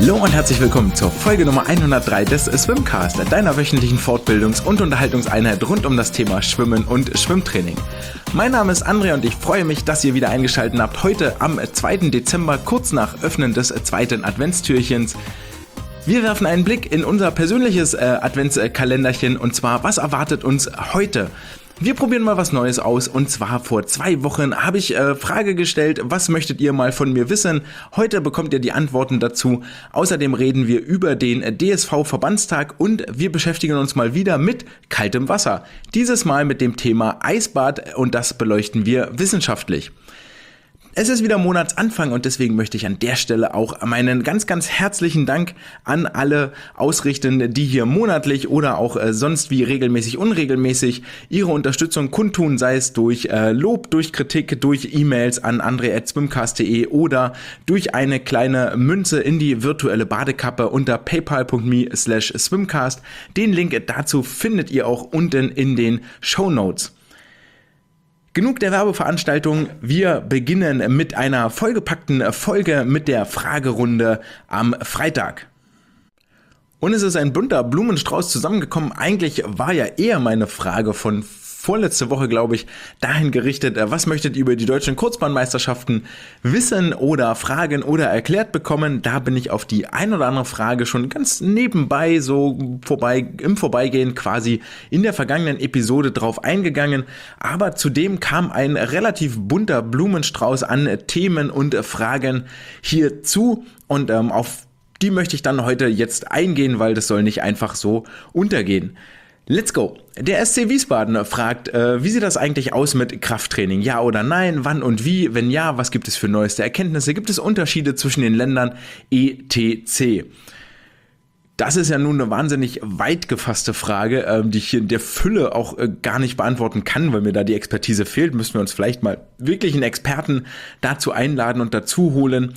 Hallo und herzlich willkommen zur Folge Nummer 103 des Swimcast, deiner wöchentlichen Fortbildungs- und Unterhaltungseinheit rund um das Thema Schwimmen und Schwimmtraining. Mein Name ist André und ich freue mich, dass ihr wieder eingeschaltet habt, heute am 2. Dezember, kurz nach Öffnen des zweiten Adventstürchens. Wir werfen einen Blick in unser persönliches Adventskalenderchen und zwar, was erwartet uns heute? Wir probieren mal was Neues aus und zwar vor 2 Wochen habe ich Frage gestellt, was möchtet ihr mal von mir wissen? Heute bekommt ihr die Antworten dazu. Außerdem reden wir über den DSV-Verbandstag und wir beschäftigen uns mal wieder mit kaltem Wasser. Dieses Mal mit dem Thema Eisbad und das beleuchten wir wissenschaftlich. Es ist wieder Monatsanfang und deswegen möchte ich an der Stelle auch meinen ganz, ganz herzlichen Dank an alle ausrichten, die hier monatlich oder auch sonst wie regelmäßig, unregelmäßig ihre Unterstützung kundtun, sei es durch Lob, durch Kritik, durch E-Mails an andre@swimcast.de oder durch eine kleine Münze in die virtuelle Badekappe unter paypal.me/swimcast. Den Link dazu findet ihr auch unten in den Shownotes. Genug der Werbeveranstaltung, wir beginnen mit einer vollgepackten Folge mit der Fragerunde am Freitag. Und es ist ein bunter Blumenstrauß zusammengekommen. Eigentlich war ja eher meine Frage von vorletzte Woche, glaube ich, dahin gerichtet, was möchtet ihr über die deutschen Kurzbahnmeisterschaften wissen oder fragen oder erklärt bekommen? Da bin ich auf die ein oder andere Frage schon ganz nebenbei so im Vorbeigehen quasi in der vergangenen Episode drauf eingegangen. Aber zudem kam ein relativ bunter Blumenstrauß an Themen und Fragen hierzu und auf die möchte ich dann heute jetzt eingehen, weil das soll nicht einfach so untergehen. Let's go! Der SC Wiesbaden fragt, wie sieht das eigentlich aus mit Krafttraining? Ja oder nein? Wann und wie? Wenn ja, was gibt es für neueste Erkenntnisse? Gibt es Unterschiede zwischen den Ländern? etc. Das ist ja nun eine wahnsinnig weit gefasste Frage, die ich hier in der Fülle auch gar nicht beantworten kann, weil mir da die Expertise fehlt. Müssen wir uns vielleicht mal wirklich einen Experten dazu einladen und dazu holen.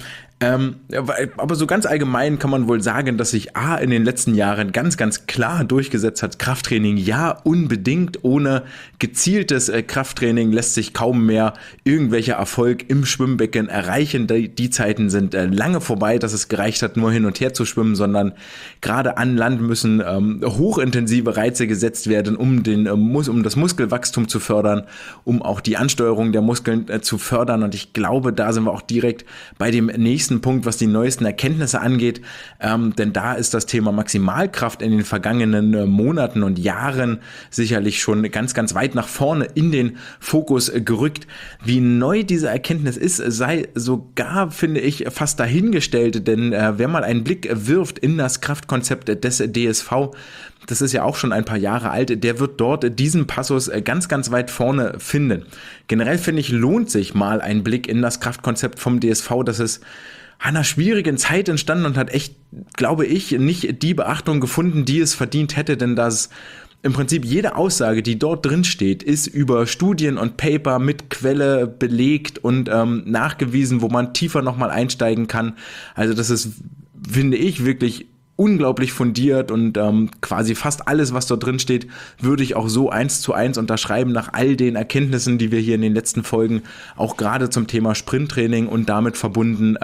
Aber so ganz allgemein kann man wohl sagen, dass sich in den letzten Jahren ganz, ganz klar durchgesetzt hat, Krafttraining ja unbedingt, ohne gezieltes Krafttraining lässt sich kaum mehr irgendwelcher Erfolg im Schwimmbecken erreichen. Die Zeiten sind lange vorbei, dass es gereicht hat, nur hin und her zu schwimmen, sondern gerade an Land müssen hochintensive Reize gesetzt werden, um das Muskelwachstum zu fördern, um auch die Ansteuerung der Muskeln zu fördern. Und ich glaube, da sind wir auch direkt bei dem nächsten Punkt, was die neuesten Erkenntnisse angeht, denn da ist das Thema Maximalkraft in den vergangenen Monaten und Jahren sicherlich schon ganz, ganz weit nach vorne in den Fokus gerückt. Wie neu diese Erkenntnis ist, sei sogar, finde ich, fast dahingestellt, denn wer mal einen Blick wirft in das Kraftkonzept des DSV, das ist ja auch schon ein paar Jahre alt, der wird dort diesen Passus ganz, ganz weit vorne finden. Generell finde ich, lohnt sich mal ein Blick in das Kraftkonzept vom DSV, das ist an einer schwierigen Zeit entstanden und hat echt, glaube ich, nicht die Beachtung gefunden, die es verdient hätte, denn das im Prinzip jede Aussage, die dort drin steht, ist über Studien und Paper mit Quelle belegt und nachgewiesen, wo man tiefer nochmal einsteigen kann. Also das ist, finde ich, wirklich unglaublich fundiert und quasi fast alles, was dort drin steht, würde ich auch so 1:1 unterschreiben nach all den Erkenntnissen, die wir hier in den letzten Folgen auch gerade zum Thema Sprinttraining und damit verbunden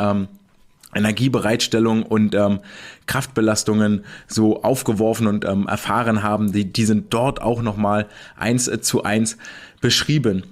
Energiebereitstellung und Kraftbelastungen so aufgeworfen und erfahren haben, die sind dort auch nochmal 1:1 beschrieben.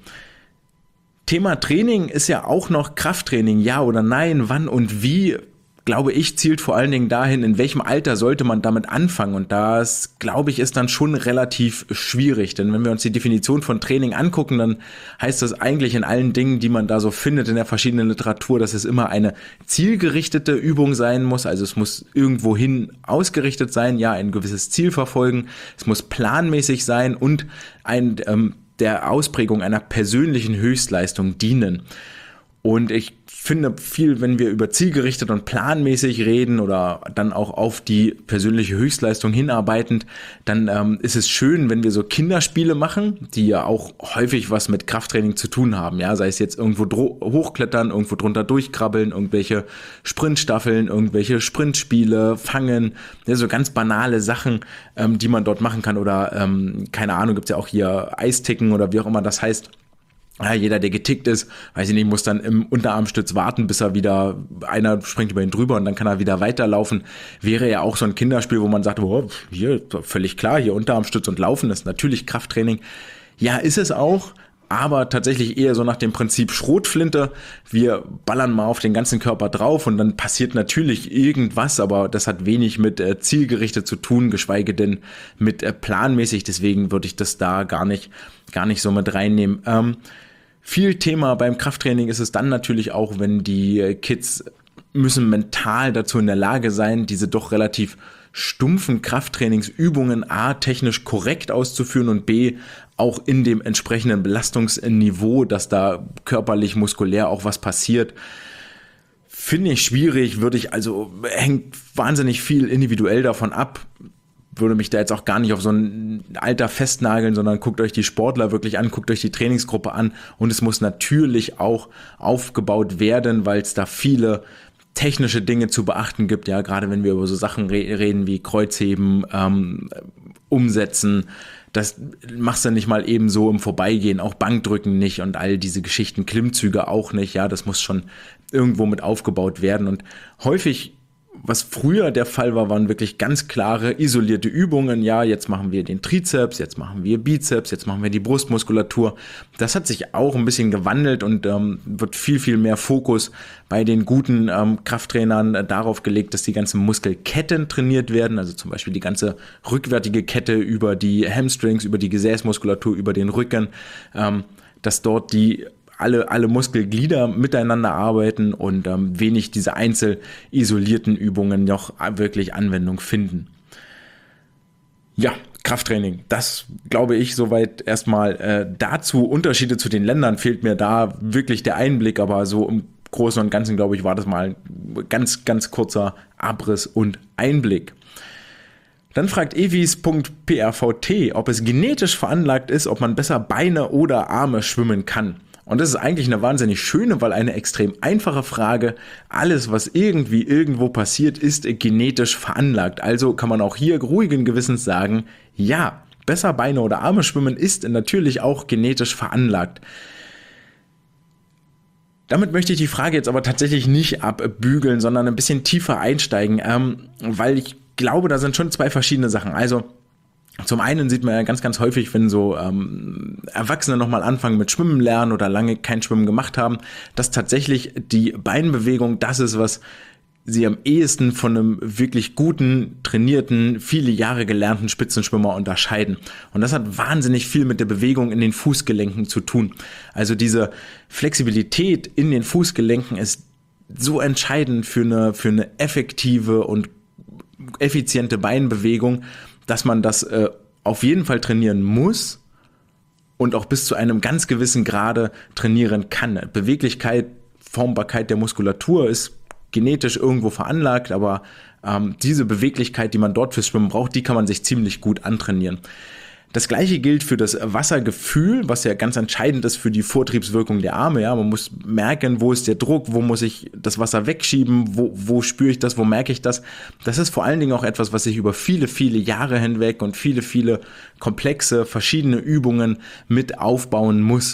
Thema Training ist ja auch noch Krafttraining, ja oder nein, wann und wie, glaube ich, zielt vor allen Dingen dahin, in welchem Alter sollte man damit anfangen, und das, glaube ich, ist dann schon relativ schwierig, denn wenn wir uns die Definition von Training angucken, dann heißt das eigentlich in allen Dingen, die man da so findet in der verschiedenen Literatur, dass es immer eine zielgerichtete Übung sein muss, also es muss irgendwohin ausgerichtet sein, ja, ein gewisses Ziel verfolgen, es muss planmäßig sein und der Ausprägung einer persönlichen Höchstleistung dienen. Und ich finde viel, wenn wir über zielgerichtet und planmäßig reden oder dann auch auf die persönliche Höchstleistung hinarbeitend, dann ist es schön, wenn wir so Kinderspiele machen, die ja auch häufig was mit Krafttraining zu tun haben, ja, sei es jetzt irgendwo hochklettern, irgendwo drunter durchkrabbeln, irgendwelche Sprintstaffeln, irgendwelche Sprintspiele, Fangen, ja, so ganz banale Sachen, die man dort machen kann oder keine Ahnung, gibt's ja auch hier Eisticken oder wie auch immer das heißt. Ja, jeder, der getickt ist, weiß ich nicht, muss dann im Unterarmstütz warten, bis einer springt über ihn drüber und dann kann er wieder weiterlaufen. Wäre ja auch so ein Kinderspiel, wo man sagt, oh, hier, völlig klar, hier Unterarmstütz und Laufen ist natürlich Krafttraining. Ja, ist es auch, aber tatsächlich eher so nach dem Prinzip Schrotflinte. Wir ballern mal auf den ganzen Körper drauf und dann passiert natürlich irgendwas, aber das hat wenig mit zielgerichtet zu tun, geschweige denn mit planmäßig. Deswegen würde ich das da gar nicht so mit reinnehmen. Viel Thema beim Krafttraining ist es dann natürlich auch, wenn die Kids müssen mental dazu in der Lage sein, diese doch relativ stumpfen Krafttrainingsübungen A, technisch korrekt auszuführen und B, auch in dem entsprechenden Belastungsniveau, dass da körperlich, muskulär auch was passiert. Finde ich schwierig, hängt wahnsinnig viel individuell davon ab. Würde mich da jetzt auch gar nicht auf so ein Alter festnageln, sondern guckt euch die Sportler wirklich an, guckt euch die Trainingsgruppe an und es muss natürlich auch aufgebaut werden, weil es da viele technische Dinge zu beachten gibt, ja, gerade wenn wir über so Sachen reden wie Kreuzheben, Umsetzen, das machst du nicht mal eben so im Vorbeigehen, auch Bankdrücken nicht und all diese Geschichten, Klimmzüge auch nicht, ja, das muss schon irgendwo mit aufgebaut werden und häufig, was früher der Fall war, waren wirklich ganz klare, isolierte Übungen. Ja, jetzt machen wir den Trizeps, jetzt machen wir Bizeps, jetzt machen wir die Brustmuskulatur. Das hat sich auch ein bisschen gewandelt und wird viel, viel mehr Fokus bei den guten Krafttrainern darauf gelegt, dass die ganzen Muskelketten trainiert werden. Also zum Beispiel die ganze rückwärtige Kette über die Hamstrings, über die Gesäßmuskulatur, über den Rücken, dass dort alle Muskelglieder miteinander arbeiten und wenig diese einzeln isolierten Übungen noch wirklich Anwendung finden. Ja, Krafttraining, das glaube ich soweit erstmal dazu. Unterschiede zu den Ländern fehlt mir da wirklich der Einblick, aber so im Großen und Ganzen, glaube ich, war das mal ein ganz, ganz kurzer Abriss und Einblick. Dann fragt evis.prvt, ob es genetisch veranlagt ist, ob man besser Beine oder Arme schwimmen kann. Und das ist eigentlich eine wahnsinnig schöne, weil eine extrem einfache Frage. Alles, was irgendwie irgendwo passiert, ist genetisch veranlagt. Also kann man auch hier ruhigen Gewissens sagen, ja, besser Beine oder Arme schwimmen ist natürlich auch genetisch veranlagt. Damit möchte ich die Frage jetzt aber tatsächlich nicht abbügeln, sondern ein bisschen tiefer einsteigen, weil ich glaube, da sind schon zwei verschiedene Sachen. Also zum einen sieht man ja ganz, ganz häufig, wenn so Erwachsene nochmal anfangen mit Schwimmen lernen oder lange kein Schwimmen gemacht haben, dass tatsächlich die Beinbewegung das ist, was sie am ehesten von einem wirklich guten, trainierten, viele Jahre gelernten Spitzenschwimmer unterscheiden. Und das hat wahnsinnig viel mit der Bewegung in den Fußgelenken zu tun. Also diese Flexibilität in den Fußgelenken ist so entscheidend für eine effektive und effiziente Beinbewegung, dass man das auf jeden Fall trainieren muss und auch bis zu einem ganz gewissen Grade trainieren kann. Beweglichkeit, Formbarkeit der Muskulatur ist genetisch irgendwo veranlagt, aber diese Beweglichkeit, die man dort fürs Schwimmen braucht, die kann man sich ziemlich gut antrainieren. Das gleiche gilt für das Wassergefühl, was ja ganz entscheidend ist für die Vortriebswirkung der Arme. Ja, man muss merken, wo ist der Druck, wo muss ich das Wasser wegschieben, wo spüre ich das, wo merke ich das. Das ist vor allen Dingen auch etwas, was ich über viele, viele Jahre hinweg und viele, viele komplexe, verschiedene Übungen mit aufbauen muss.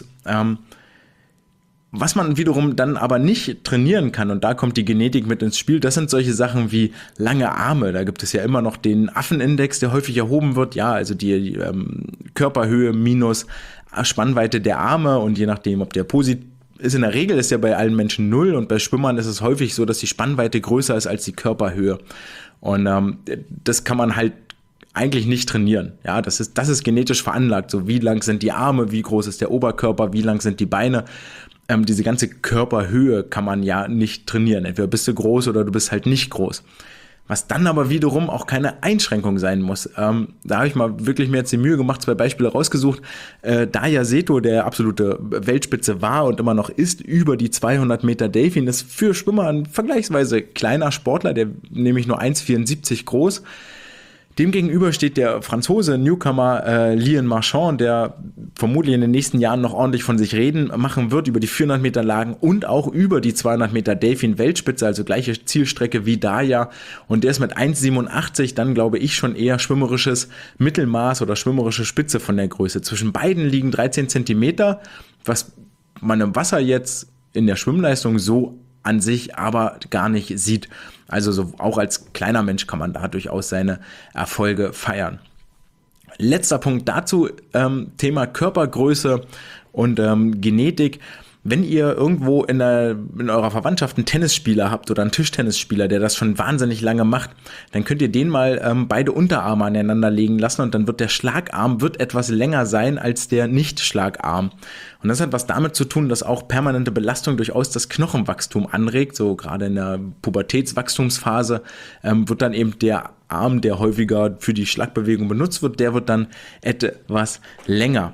Was man wiederum dann aber nicht trainieren kann, und da kommt die Genetik mit ins Spiel, das sind solche Sachen wie lange Arme. Da gibt es ja immer noch den Affenindex, der häufig erhoben wird, ja, also die Körperhöhe minus Spannweite der Arme, und je nachdem, ob der positiv ist, in der Regel ist ja bei allen Menschen 0 und bei Schwimmern ist es häufig so, dass die Spannweite größer ist als die Körperhöhe. Und das kann man halt eigentlich nicht trainieren. Ja, das ist genetisch veranlagt. So, wie lang sind die Arme, wie groß ist der Oberkörper, wie lang sind die Beine. Diese ganze Körperhöhe kann man ja nicht trainieren. Entweder bist du groß oder du bist halt nicht groß. Was dann aber wiederum auch keine Einschränkung sein muss. Da habe ich mal wirklich mir jetzt die Mühe gemacht, 2 Beispiele rausgesucht. Daya Seto, der absolute Weltspitze war und immer noch ist, über die 200 Meter Delfin, ist für Schwimmer ein vergleichsweise kleiner Sportler, der nämlich nur 1,74 groß. Demgegenüber steht der Franzose Newcomer Lian Marchand, der vermutlich in den nächsten Jahren noch ordentlich von sich reden machen wird über die 400 Meter Lagen und auch über die 200 Meter Delfin Weltspitze, also gleiche Zielstrecke wie Daya. Und der ist mit 1,87 dann, glaube ich, schon eher schwimmerisches Mittelmaß oder schwimmerische Spitze von der Größe. Zwischen beiden liegen 13 Zentimeter, was man im Wasser jetzt in der Schwimmleistung so an sich aber gar nicht sieht. Also so auch als kleiner Mensch kann man da durchaus seine Erfolge feiern. Letzter Punkt dazu, Thema Körpergröße und Genetik. Wenn ihr irgendwo in eurer Verwandtschaft einen Tennisspieler habt oder einen Tischtennisspieler, der das schon wahnsinnig lange macht, dann könnt ihr den mal beide Unterarme aneinander legen lassen und dann wird der Schlagarm etwas länger sein als der Nicht-Schlagarm. Und das hat was damit zu tun, dass auch permanente Belastung durchaus das Knochenwachstum anregt. So gerade in der Pubertätswachstumsphase wird dann eben der Arm, der häufiger für die Schlagbewegung benutzt wird, der wird dann etwas länger.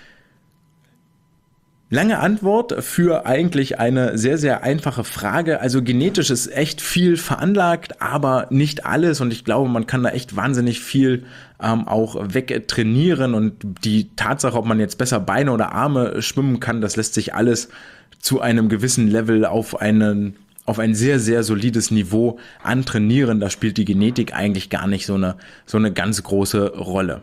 Lange Antwort für eigentlich eine sehr, sehr einfache Frage. Also genetisch ist echt viel veranlagt, aber nicht alles. Und ich glaube, man kann da echt wahnsinnig viel auch wegtrainieren. Und die Tatsache, ob man jetzt besser Beine oder Arme schwimmen kann, das lässt sich alles zu einem gewissen Level auf ein sehr, sehr solides Niveau antrainieren. Da spielt die Genetik eigentlich gar nicht so eine ganz große Rolle.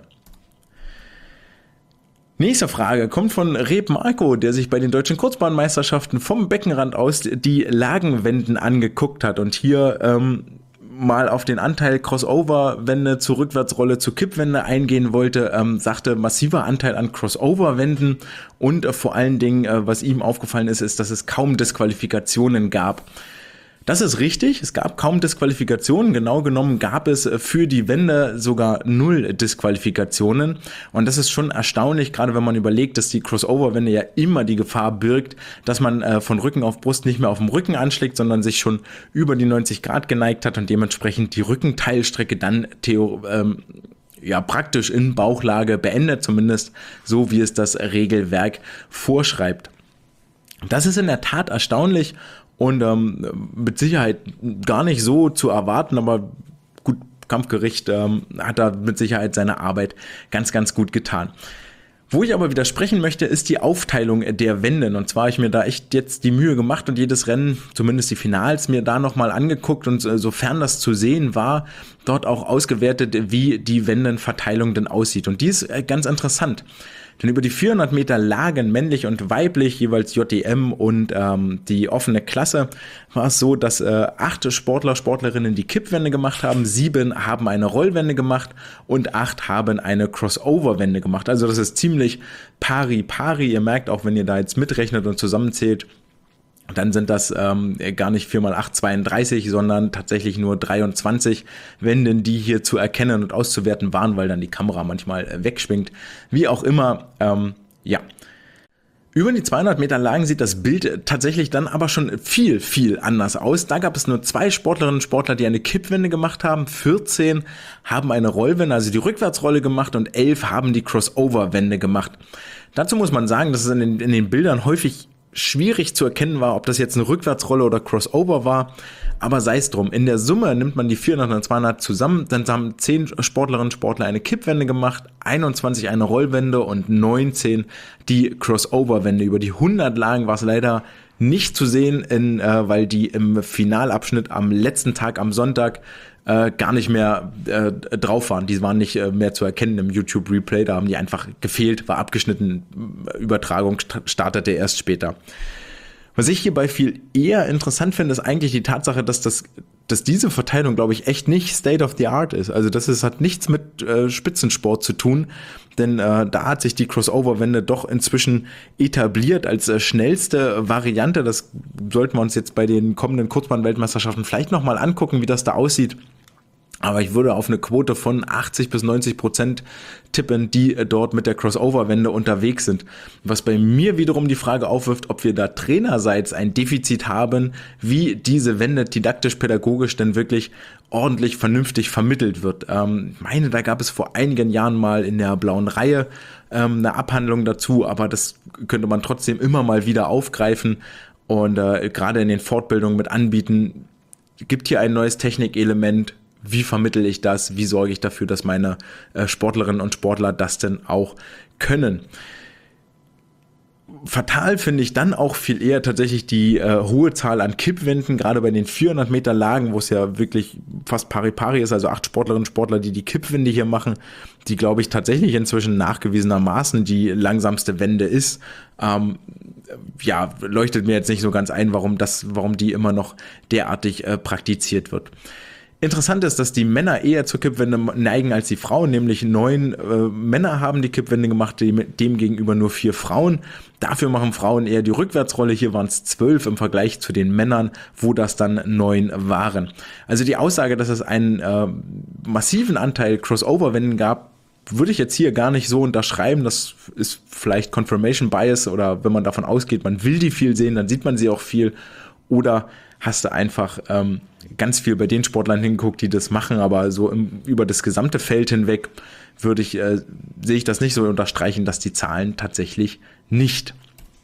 Nächste Frage kommt von Reb Marco, der sich bei den deutschen Kurzbahnmeisterschaften vom Beckenrand aus die Lagenwenden angeguckt hat und hier mal auf den Anteil Crossover-Wende zu Rückwärtsrolle zu Kippwende eingehen wollte, sagte massiver Anteil an Crossover-Wenden und vor allen Dingen, was ihm aufgefallen ist, dass es kaum Disqualifikationen gab. Das ist richtig, es gab kaum Disqualifikationen, genau genommen gab es für die Wende sogar 0 Disqualifikationen und das ist schon erstaunlich, gerade wenn man überlegt, dass die Crossover-Wende ja immer die Gefahr birgt, dass man von Rücken auf Brust nicht mehr auf dem Rücken anschlägt, sondern sich schon über die 90 Grad geneigt hat und dementsprechend die Rückenteilstrecke dann praktisch in Bauchlage beendet, zumindest so wie es das Regelwerk vorschreibt. Das ist in der Tat erstaunlich und mit Sicherheit gar nicht so zu erwarten, aber gut, Kampfgericht hat da mit Sicherheit seine Arbeit ganz, ganz gut getan. Wo ich aber widersprechen möchte, ist die Aufteilung der Wenden. Und zwar habe ich mir da echt jetzt die Mühe gemacht und jedes Rennen, zumindest die Finals, mir da nochmal angeguckt und sofern das zu sehen war, dort auch ausgewertet, wie die Wendenverteilung denn aussieht. Und die ist ganz interessant. Denn über die 400 Meter Lagen, männlich und weiblich, jeweils JDM und die offene Klasse, war es so, dass 8 Sportlerinnen die Kippwende gemacht haben, 7 haben eine Rollwende gemacht und 8 haben eine Crossover-Wende gemacht. Also das ist ziemlich pari-pari. Ihr merkt auch, wenn ihr da jetzt mitrechnet und zusammenzählt, dann sind das gar nicht 4 mal 8, 32, sondern tatsächlich nur 23 Wenden, die hier zu erkennen und auszuwerten waren, weil dann die Kamera manchmal wegschwingt. Wie auch immer, Über die 200 Meter Lagen sieht das Bild tatsächlich dann aber schon viel, viel anders aus. Da gab es nur 2 Sportlerinnen und Sportler, die eine Kippwende gemacht haben. 14 haben eine Rollwende, also die Rückwärtsrolle gemacht und 11 haben die Crossover-Wende gemacht. Dazu muss man sagen, dass es in den Bildern häufig schwierig zu erkennen war, ob das jetzt eine Rückwärtsrolle oder Crossover war, aber sei es drum. In der Summe nimmt man die 400 und 200 zusammen, dann haben 10 Sportlerinnen und Sportler eine Kippwende gemacht, 21 eine Rollwende und 19 die Crossover-Wende. Über die 100 Lagen war es leider nicht zu sehen, weil die im Finalabschnitt am letzten Tag, am Sonntag, gar nicht mehr drauf waren. Die waren nicht mehr zu erkennen im YouTube-Replay, da haben die einfach gefehlt, war abgeschnitten, Übertragung startete erst später. Was ich hierbei viel eher interessant finde, ist eigentlich die Tatsache, dass diese Verteilung, glaube ich, echt nicht State of the Art ist. Also hat nichts mit Spitzensport zu tun, denn da hat sich die Crossover-Wende doch inzwischen etabliert als schnellste Variante. Das sollten wir uns jetzt bei den kommenden Kurzbahn-Weltmeisterschaften vielleicht nochmal angucken, wie das da aussieht. Aber ich würde auf eine Quote von 80-90% tippen, die dort mit der Crossover-Wende unterwegs sind. Was bei mir wiederum die Frage aufwirft, ob wir da trainerseits ein Defizit haben, wie diese Wende didaktisch-pädagogisch denn wirklich ordentlich, vernünftig vermittelt wird. Da gab es vor einigen Jahren mal in der blauen Reihe eine Abhandlung dazu, aber das könnte man trotzdem immer mal wieder aufgreifen und gerade in den Fortbildungen mit anbieten. Gibt hier ein neues Technikelement. Wie vermittle ich das? Wie sorge ich dafür, dass meine Sportlerinnen und Sportler das denn auch können? Fatal finde ich dann auch viel eher tatsächlich die hohe Zahl an Kippwenden, gerade bei den 400 Meter Lagen, wo es ja wirklich fast pari-pari ist, also 8 Sportlerinnen und Sportler, die Kippwende hier machen, die, glaube ich, tatsächlich inzwischen nachgewiesenermaßen die langsamste Wende ist. leuchtet mir jetzt nicht so ganz ein, warum die immer noch derartig praktiziert wird. Interessant ist, dass die Männer eher zur Kippwende neigen als die Frauen, nämlich 9 Männer haben die Kippwende gemacht, dem gegenüber nur 4 Frauen. Dafür machen Frauen eher die Rückwärtsrolle, hier waren es 12 im Vergleich zu den Männern, wo das dann 9 waren. Also die Aussage, dass es einen massiven Anteil Crossover-Wenden gab, würde ich jetzt hier gar nicht so unterschreiben. Das ist vielleicht Confirmation Bias, oder wenn man davon ausgeht, man will die viel sehen, dann sieht man sie auch viel. Oder hast du einfach ganz viel bei den Sportlern hingeguckt, die das machen, aber so über das gesamte Feld hinweg sehe ich das nicht so unterstreichen, dass die Zahlen tatsächlich nicht.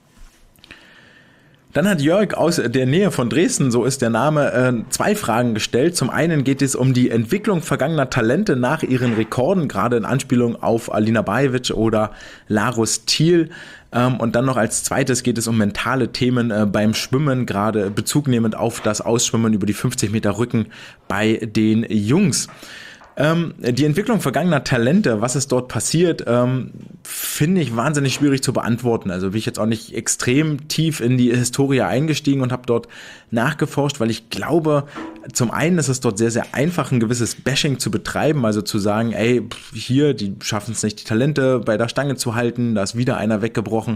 Dann hat Jörg aus der Nähe von Dresden, so ist der Name, 2 Fragen gestellt. Zum einen geht es um die Entwicklung vergangener Talente nach ihren Rekorden, gerade in Anspielung auf Alina Bajevic oder Larus Thiel. Und dann noch als zweites geht es um mentale Themen beim Schwimmen, gerade bezugnehmend auf das Ausschwimmen über die 50 Meter Rücken bei den Jungs. Die Entwicklung vergangener Talente, was ist dort passiert, finde ich wahnsinnig schwierig zu beantworten. Also bin ich jetzt auch nicht extrem tief in die Historie eingestiegen und habe dort nachgeforscht, weil ich glaube, zum einen ist es dort sehr, sehr einfach, ein gewisses Bashing zu betreiben, also zu sagen, ey, hier, die schaffen es nicht, die Talente bei der Stange zu halten, da ist wieder einer weggebrochen.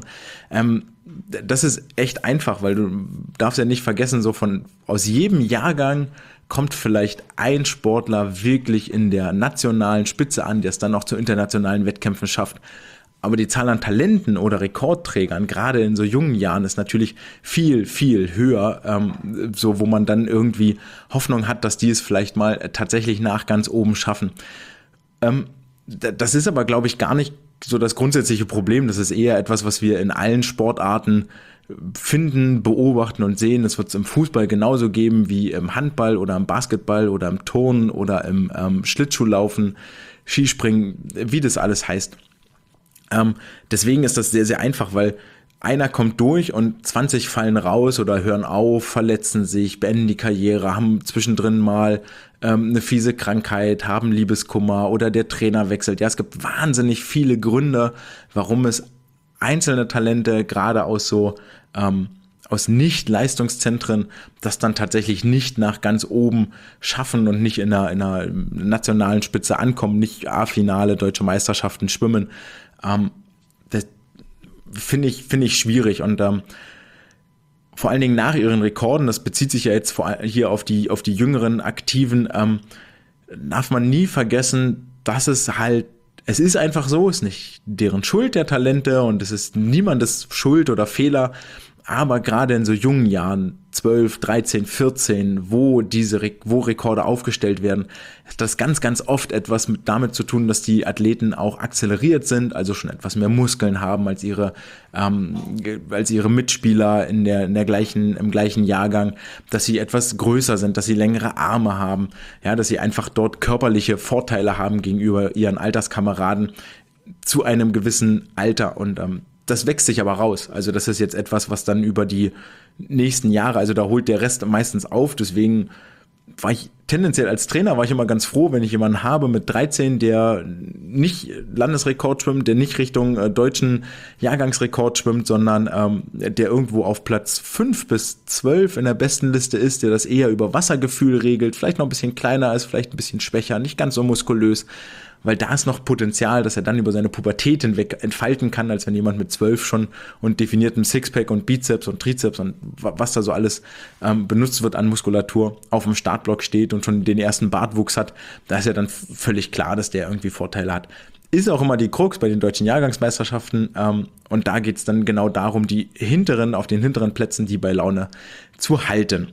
Das ist echt einfach, weil du darfst ja nicht vergessen, aus jedem Jahrgang kommt vielleicht ein Sportler wirklich in der nationalen Spitze an, der es dann auch zu internationalen Wettkämpfen schafft. Aber die Zahl an Talenten oder Rekordträgern, gerade in so jungen Jahren, ist natürlich viel, viel höher, so wo man dann irgendwie Hoffnung hat, dass die es vielleicht mal tatsächlich nach ganz oben schaffen. Das ist aber, glaube ich, gar nicht so das grundsätzliche Problem. Das ist eher etwas, was wir in allen Sportarten finden, beobachten und sehen. Es wird es im Fußball genauso geben wie im Handball oder im Basketball oder im Turnen oder im Schlittschuhlaufen, Skispringen, wie das alles heißt. Deswegen ist das sehr, sehr einfach, weil einer kommt durch und 20 fallen raus oder hören auf, verletzen sich, beenden die Karriere, haben zwischendrin mal eine fiese Krankheit, haben Liebeskummer oder der Trainer wechselt. Ja, es gibt wahnsinnig viele Gründe, warum es einzelne Talente, gerade aus aus Nicht-Leistungszentren, das dann tatsächlich nicht nach ganz oben schaffen und nicht in einer nationalen Spitze ankommen, nicht A-Finale, deutsche Meisterschaften schwimmen. Das finde ich schwierig und vor allen Dingen nach ihren Rekorden, das bezieht sich ja jetzt hier auf die jüngeren Aktiven, darf man nie vergessen, dass es ist einfach so, ist nicht deren Schuld der Talente und es ist niemandes Schuld oder Fehler, aber gerade in so jungen Jahren, 12, 13, 14, wo Rekorde aufgestellt werden, hat das ganz, ganz oft etwas damit zu tun, dass die Athleten auch akzeleriert sind, also schon etwas mehr Muskeln haben als ihre Mitspieler im gleichen Jahrgang, dass sie etwas größer sind, dass sie längere Arme haben, ja, dass sie einfach dort körperliche Vorteile haben gegenüber ihren Alterskameraden zu einem gewissen Alter und das wächst sich aber raus. Also das ist jetzt etwas, was dann über die nächsten Jahre, also da holt der Rest meistens auf. Deswegen war ich tendenziell als Trainer immer ganz froh, wenn ich jemanden habe mit 13, der nicht Landesrekord schwimmt, der nicht Richtung deutschen Jahrgangsrekord schwimmt, sondern der irgendwo auf Platz 5 bis 12 in der besten Liste ist, der das eher über Wassergefühl regelt, vielleicht noch ein bisschen kleiner ist, vielleicht ein bisschen schwächer, nicht ganz so muskulös, weil da ist noch Potenzial, dass er dann über seine Pubertät hinweg entfalten kann, als wenn jemand mit 12 schon und definiertem Sixpack und Bizeps und Trizeps und was da so alles benutzt wird an Muskulatur auf dem Startblock steht und schon den ersten Bartwuchs hat. Da ist ja dann völlig klar, dass der irgendwie Vorteile hat. Ist auch immer die Krux bei den deutschen Jahrgangsmeisterschaften und da geht es dann genau darum, auf den hinteren Plätzen die bei Laune zu halten.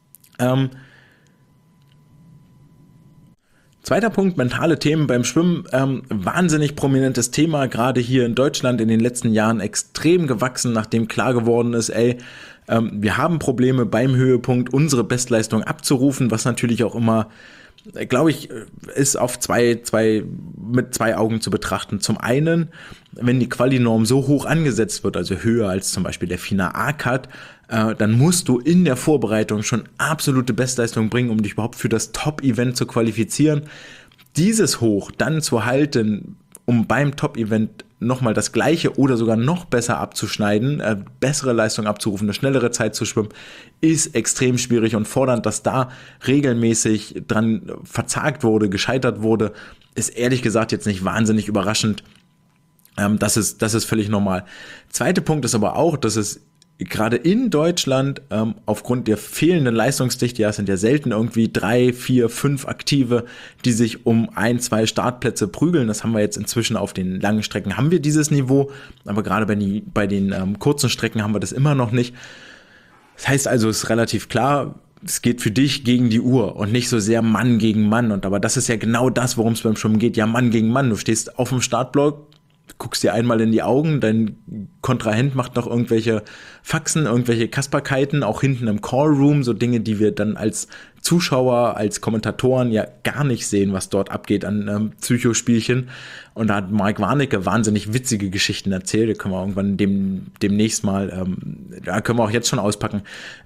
Zweiter Punkt, mentale Themen beim Schwimmen, wahnsinnig prominentes Thema, gerade hier in Deutschland in den letzten Jahren extrem gewachsen, nachdem klar geworden ist, wir haben Probleme beim Höhepunkt unsere Bestleistung abzurufen, was natürlich auch immer, glaube ich, ist auf mit zwei Augen zu betrachten. Zum einen, wenn die Quali-Norm so hoch angesetzt wird, also höher als zum Beispiel der FINA A-Cut, dann musst du in der Vorbereitung schon absolute Bestleistung bringen, um dich überhaupt für das Top-Event zu qualifizieren. Dieses Hoch dann zu halten, um beim Top-Event nochmal das Gleiche oder sogar noch besser abzuschneiden, bessere Leistung abzurufen, eine schnellere Zeit zu schwimmen, ist extrem schwierig und fordernd, dass da regelmäßig dran verzagt wurde, gescheitert wurde, ist ehrlich gesagt jetzt nicht wahnsinnig überraschend. Das ist völlig normal. Zweiter Punkt ist aber auch, dass es gerade in Deutschland aufgrund der fehlenden Leistungsdichte, ja, es sind ja selten irgendwie 3, 4, 5 Aktive, die sich um 1, 2 Startplätze prügeln. Das haben wir jetzt inzwischen auf den langen Strecken, haben wir dieses Niveau, aber gerade bei den kurzen Strecken haben wir das immer noch nicht. Das heißt also, es ist relativ klar, es geht für dich gegen die Uhr und nicht so sehr Mann gegen Mann. Aber das ist ja genau das, worum es beim Schwimmen geht. Ja, Mann gegen Mann. Du stehst auf dem Startblock, guckst dir einmal in die Augen, dein Kontrahent macht noch irgendwelche Faxen, irgendwelche Kasperkeiten, auch hinten im Callroom, so Dinge, die wir dann als Zuschauer, als Kommentatoren ja gar nicht sehen, was dort abgeht an Psychospielchen. Und da hat Mark Warnecke wahnsinnig witzige Geschichten erzählt, da können wir irgendwann demnächst mal, da können wir auch jetzt schon auspacken,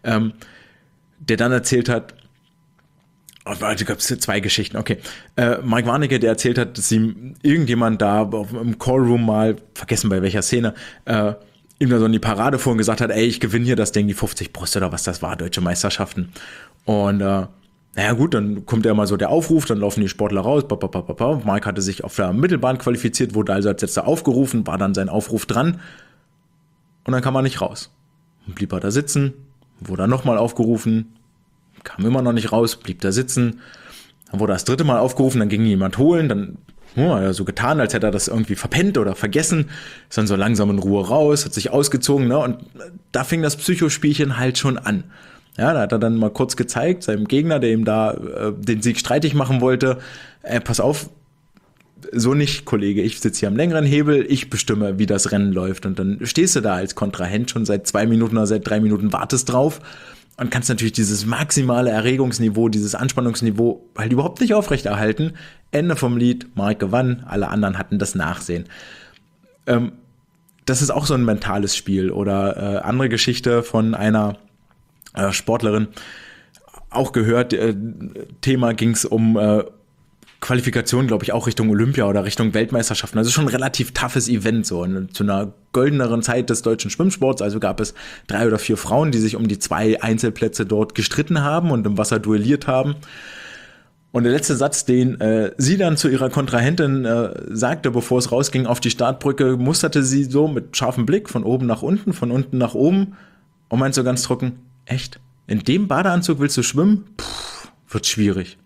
der dann erzählt hat, also gab es 2 Geschichten, okay. Mike Warnecke, der erzählt hat, dass ihm irgendjemand da im Callroom mal, vergessen bei welcher Szene, ihm da so in die Parade fuhr und gesagt hat, ey, ich gewinne hier das Ding, die 50 Brust oder was das war, deutsche Meisterschaften. Und naja gut, dann kommt ja mal so der Aufruf, dann laufen die Sportler raus, Mike hatte sich auf der Mittelbahn qualifiziert, wurde also als letzter aufgerufen, war dann sein Aufruf dran und dann kam er nicht raus. Und blieb er da sitzen, wurde dann nochmal aufgerufen, kam immer noch nicht raus, blieb da sitzen. Dann wurde das 3. Mal aufgerufen, dann ging jemand holen, dann hat er so getan, als hätte er das irgendwie verpennt oder vergessen, ist dann so langsam in Ruhe raus, hat sich ausgezogen, ne? Und da fing das Psychospielchen halt schon an. Ja, da hat er dann mal kurz gezeigt, seinem Gegner, der ihm da den Sieg streitig machen wollte, pass auf, so nicht, Kollege, ich sitze hier am längeren Hebel, ich bestimme, wie das Rennen läuft. Und dann stehst du da als Kontrahent schon seit 2 Minuten oder seit 3 Minuten, wartest drauf und kannst natürlich dieses maximale Erregungsniveau, dieses Anspannungsniveau halt überhaupt nicht aufrechterhalten. Ende vom Lied, Mark gewann, alle anderen hatten das Nachsehen. Das ist auch so ein mentales Spiel. Oder andere Geschichte von einer Sportlerin, auch gehört, Thema ging es um Qualifikation, glaube ich, auch Richtung Olympia oder Richtung Weltmeisterschaften. Also schon ein relativ toughes Event so. Und zu einer goldeneren Zeit des deutschen Schwimmsports, also gab es 3 oder 4 Frauen, die sich um die 2 Einzelplätze dort gestritten haben und im Wasser duelliert haben. Und der letzte Satz, den sie dann zu ihrer Kontrahentin sagte, bevor es rausging auf die Startbrücke, musterte sie so mit scharfem Blick von oben nach unten, von unten nach oben und meint so ganz trocken, echt? In dem Badeanzug willst du schwimmen? Wird schwierig.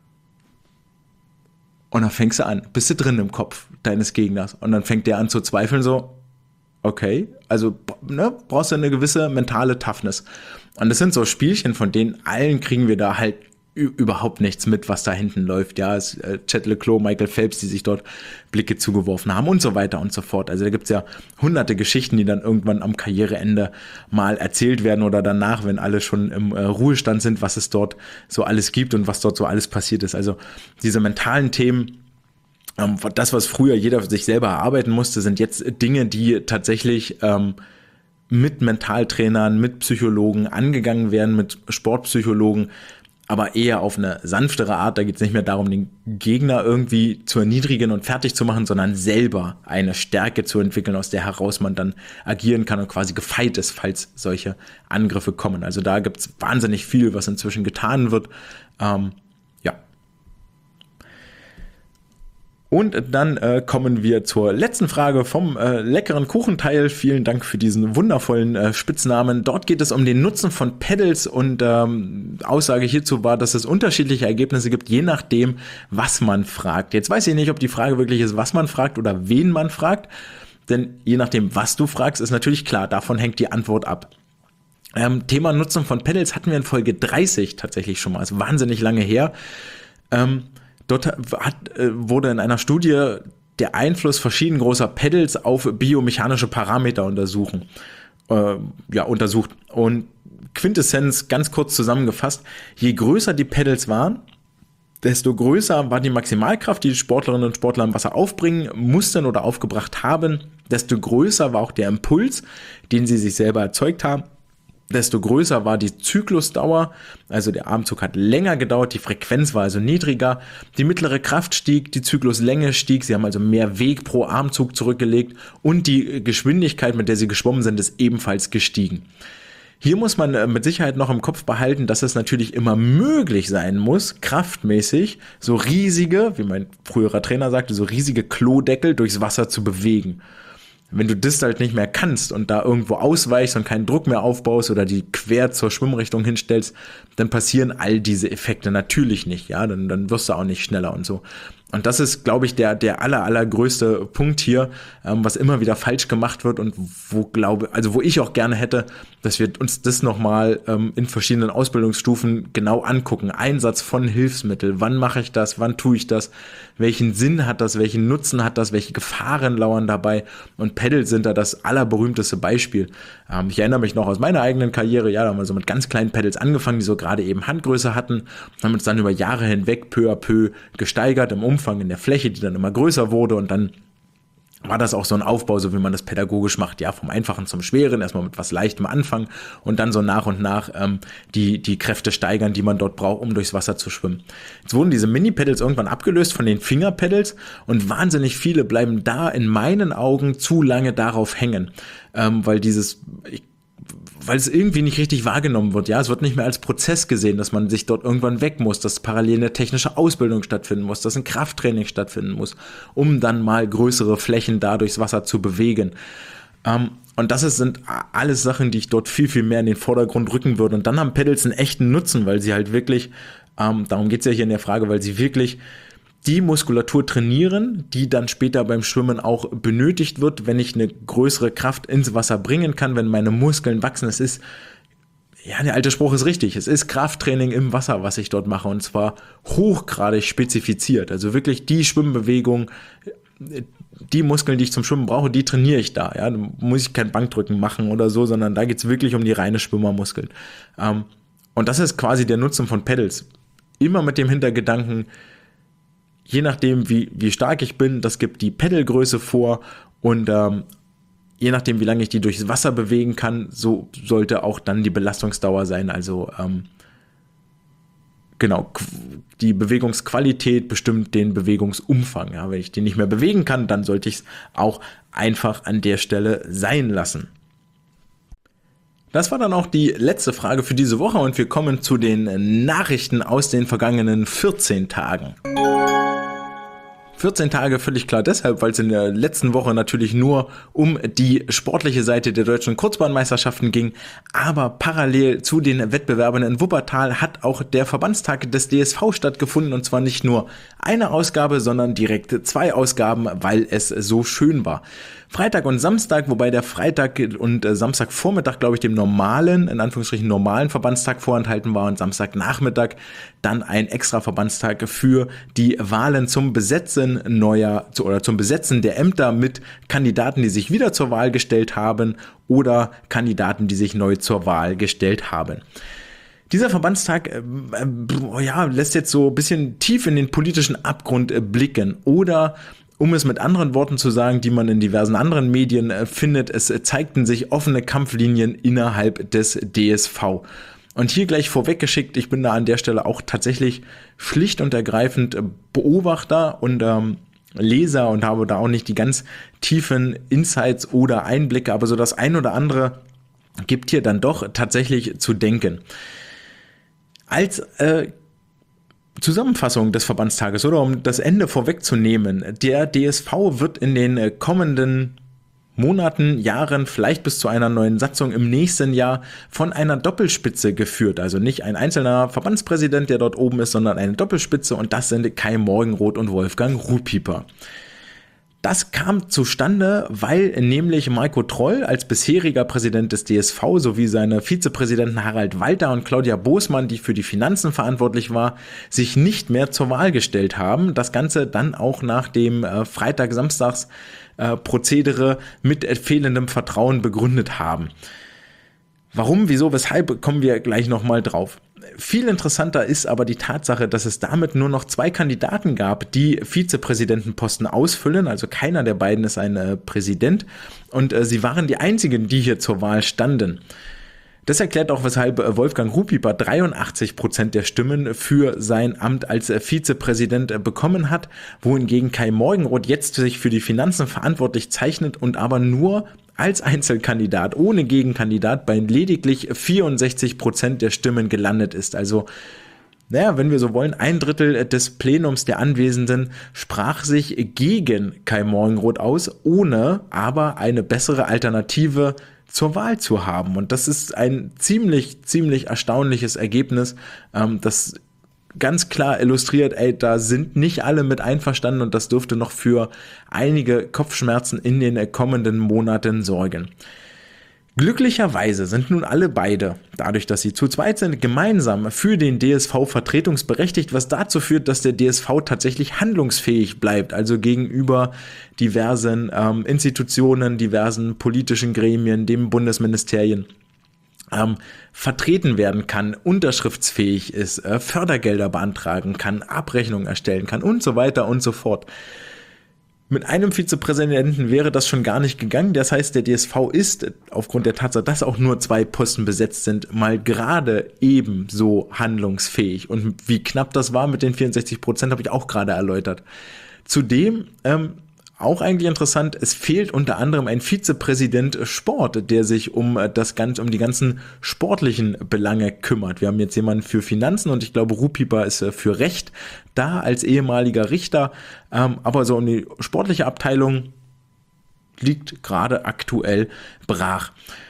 Und dann fängst du an, bist du drin im Kopf deines Gegners. Und dann fängt der an zu zweifeln, so, okay, also ne, brauchst du eine gewisse mentale Toughness. Und das sind so Spielchen, von denen allen kriegen wir da halt überhaupt nichts mit, was da hinten läuft. Ja, es Chet Leclos, Michael Phelps, die sich dort Blicke zugeworfen haben und so weiter und so fort. Also da gibt's ja hunderte Geschichten, die dann irgendwann am Karriereende mal erzählt werden oder danach, wenn alle schon im Ruhestand sind, was es dort so alles gibt und was dort so alles passiert ist. Also diese mentalen Themen, das, was früher jeder sich selber erarbeiten musste, sind jetzt Dinge, die tatsächlich mit Mentaltrainern, mit Psychologen angegangen werden, mit Sportpsychologen, aber eher auf eine sanftere Art. Da geht es nicht mehr darum, den Gegner irgendwie zu erniedrigen und fertig zu machen, sondern selber eine Stärke zu entwickeln, aus der heraus man dann agieren kann und quasi gefeit ist, falls solche Angriffe kommen. Also da gibt es wahnsinnig viel, was inzwischen getan wird. Und dann kommen wir zur letzten Frage vom leckeren Kuchenteil. Vielen Dank für diesen wundervollen Spitznamen. Dort geht es um den Nutzen von Pedals und Aussage hierzu war, dass es unterschiedliche Ergebnisse gibt, je nachdem, was man fragt. Jetzt weiß ich nicht, ob die Frage wirklich ist, was man fragt oder wen man fragt. Denn je nachdem, was du fragst, ist natürlich klar, davon hängt die Antwort ab. Thema Nutzen von Pedals hatten wir in Folge 30 tatsächlich schon mal. Ist wahnsinnig lange her. Dort wurde in einer Studie der Einfluss verschieden großer Pedals auf biomechanische Parameter untersucht. Und Quintessenz, ganz kurz zusammengefasst, je größer die Pedals waren, desto größer war die Maximalkraft, die die Sportlerinnen und Sportler im Wasser aufbringen mussten oder aufgebracht haben, desto größer war auch der Impuls, den sie sich selber erzeugt haben. desto größer war die Zyklusdauer, also der Atemzug hat länger gedauert, die Frequenz war also niedriger, die mittlere Kraft stieg, die Zykluslänge stieg, sie haben also mehr Weg pro Atemzug zurückgelegt und die Geschwindigkeit, mit der sie geschwommen sind, ist ebenfalls gestiegen. Hier muss man mit Sicherheit noch im Kopf behalten, dass es natürlich immer möglich sein muss, kraftmäßig so riesige, wie mein früherer Trainer sagte, so riesige Klodeckel durchs Wasser zu bewegen. Wenn du das halt nicht mehr kannst und da irgendwo ausweichst und keinen Druck mehr aufbaust oder die quer zur Schwimmrichtung hinstellst, dann passieren all diese Effekte natürlich nicht, ja, dann wirst du auch nicht schneller und so. Und das ist, glaube ich, der allergrößte Punkt hier, was immer wieder falsch gemacht wird und wo ich auch gerne hätte, dass wir uns das nochmal in verschiedenen Ausbildungsstufen genau angucken. Einsatz von Hilfsmitteln, wann mache ich das, wann tue ich das, welchen Sinn hat das, welchen Nutzen hat das, welche Gefahren lauern dabei, und Pedals sind da das allerberühmteste Beispiel. Ich erinnere mich noch aus meiner eigenen Karriere, ja, da haben wir so mit ganz kleinen Pedals angefangen, die so gerade eben Handgröße hatten, haben uns dann über Jahre hinweg peu à peu gesteigert im Umfang, in der Fläche, die dann immer größer wurde, und dann war das auch so ein Aufbau, so wie man das pädagogisch macht, ja, vom Einfachen zum Schweren, erstmal mit was Leichtem anfangen und dann so nach und nach die Kräfte steigern, die man dort braucht, um durchs Wasser zu schwimmen. Jetzt wurden diese Mini-Pedals irgendwann abgelöst von den Finger-Pedals und wahnsinnig viele bleiben da in meinen Augen zu lange darauf hängen, weil es irgendwie nicht richtig wahrgenommen wird. Ja, es wird nicht mehr als Prozess gesehen, dass man sich dort irgendwann weg muss, dass parallel eine technische Ausbildung stattfinden muss, dass ein Krafttraining stattfinden muss, um dann mal größere Flächen da durchs Wasser zu bewegen. Und sind alles Sachen, die ich dort viel, viel mehr in den Vordergrund rücken würde. Und dann haben Pedals einen echten Nutzen, weil sie halt wirklich, darum geht es ja hier in der Frage, weil sie wirklich die Muskulatur trainieren, die dann später beim Schwimmen auch benötigt wird, wenn ich eine größere Kraft ins Wasser bringen kann, wenn meine Muskeln wachsen. Es ist, ja, der alte Spruch ist richtig, es ist Krafttraining im Wasser, was ich dort mache, und zwar hochgradig spezifiziert. Also wirklich die Schwimmbewegung, die Muskeln, die ich zum Schwimmen brauche, die trainiere ich da. Ja, da muss ich kein Bankdrücken machen oder so, sondern da geht es wirklich um die reine Schwimmermuskeln. Und das ist quasi der Nutzen von Pedals. Immer mit dem Hintergedanken, je nachdem, wie stark ich bin, das gibt die Pedalgröße vor, und je nachdem, wie lange ich die durchs Wasser bewegen kann, so sollte auch dann die Belastungsdauer sein. Also genau, die Bewegungsqualität bestimmt den Bewegungsumfang. Ja, wenn ich den nicht mehr bewegen kann, dann sollte ich es auch einfach an der Stelle sein lassen. Das war dann auch die letzte Frage für diese Woche, und wir kommen zu den Nachrichten aus den vergangenen 14 Tagen. 14 Tage völlig klar deshalb, weil es in der letzten Woche natürlich nur um die sportliche Seite der deutschen Kurzbahnmeisterschaften ging, aber parallel zu den Wettbewerben in Wuppertal hat auch der Verbandstag des DSV stattgefunden, und zwar nicht nur eine Ausgabe, sondern direkt 2 Ausgaben, weil es so schön war. Freitag und Samstag, wobei der Freitag und Samstagvormittag, glaube ich, dem normalen, in Anführungsstrichen normalen Verbandstag vorenthalten war, und Samstagnachmittag dann ein extra Verbandstag für die Wahlen zum Besetzen zum Besetzen der Ämter mit Kandidaten, die sich wieder zur Wahl gestellt haben, oder Kandidaten, die sich neu zur Wahl gestellt haben. Dieser Verbandstag lässt jetzt so ein bisschen tief in den politischen Abgrund blicken, oder um es mit anderen Worten zu sagen, die man in diversen anderen Medien findet, es zeigten sich offene Kampflinien innerhalb des DSV. Und hier gleich vorweggeschickt, ich bin da an der Stelle auch tatsächlich schlicht und ergreifend Beobachter und Leser und habe da auch nicht die ganz tiefen Insights oder Einblicke, aber so das ein oder andere gibt hier dann doch tatsächlich zu denken. Als Zusammenfassung des Verbandstages, oder um das Ende vorwegzunehmen, der DSV wird in den kommenden Monaten, Jahren, vielleicht bis zu einer neuen Satzung im nächsten Jahr von einer Doppelspitze geführt. Also nicht ein einzelner Verbandspräsident, der dort oben ist, sondern eine Doppelspitze, und das sind Kai Morgenroth und Wolfgang Ruhpieper. Das kam zustande, weil nämlich Marco Troll als bisheriger Präsident des DSV sowie seine Vizepräsidenten Harald Walter und Claudia Bosmann, die für die Finanzen verantwortlich war, sich nicht mehr zur Wahl gestellt haben. Das Ganze dann auch nach dem Freitag-Samstags-Prozedere mit fehlendem Vertrauen begründet haben. Warum, wieso, weshalb, kommen wir gleich nochmal drauf. Viel interessanter ist aber die Tatsache, dass es damit nur noch 2 Kandidaten gab, die Vizepräsidentenposten ausfüllen. Also keiner der beiden ist ein Präsident, und sie waren die einzigen, die hier zur Wahl standen. Das erklärt auch, weshalb Wolfgang Rupiper 83% der Stimmen für sein Amt als Vizepräsident bekommen hat, wohingegen Kai Morgenroth jetzt sich für die Finanzen verantwortlich zeichnet und aber nur als Einzelkandidat, ohne Gegenkandidat, bei lediglich 64% der Stimmen gelandet ist. Also, wenn wir so wollen, 1/3 des Plenums der Anwesenden sprach sich gegen Kai Morgenroth aus, ohne aber eine bessere Alternative zur Wahl zu haben. Und das ist ein ziemlich erstaunliches Ergebnis, das ganz klar illustriert, da sind nicht alle mit einverstanden und das dürfte noch für einige Kopfschmerzen in den kommenden Monaten sorgen. Glücklicherweise sind nun alle beide, dadurch, dass sie zu zweit sind, gemeinsam für den DSV vertretungsberechtigt, was dazu führt, dass der DSV tatsächlich handlungsfähig bleibt, also gegenüber diversen Institutionen, diversen politischen Gremien, dem Bundesministerien vertreten werden kann, unterschriftsfähig ist, Fördergelder beantragen kann, Abrechnungen erstellen kann und so weiter und so fort. Mit einem Vizepräsidenten wäre das schon gar nicht gegangen. Das heißt, der DSV ist aufgrund der Tatsache, dass auch nur 2 Posten besetzt sind, mal gerade ebenso handlungsfähig. Und wie knapp das war mit den 64%, habe ich auch gerade erläutert. Zudem auch eigentlich interessant, es fehlt unter anderem ein Vizepräsident Sport, der sich um die ganzen sportlichen Belange kümmert. Wir haben jetzt jemanden für Finanzen und ich glaube, Rupiper ist für Recht da als ehemaliger Richter, aber so um die sportliche Abteilung liegt gerade aktuell brach.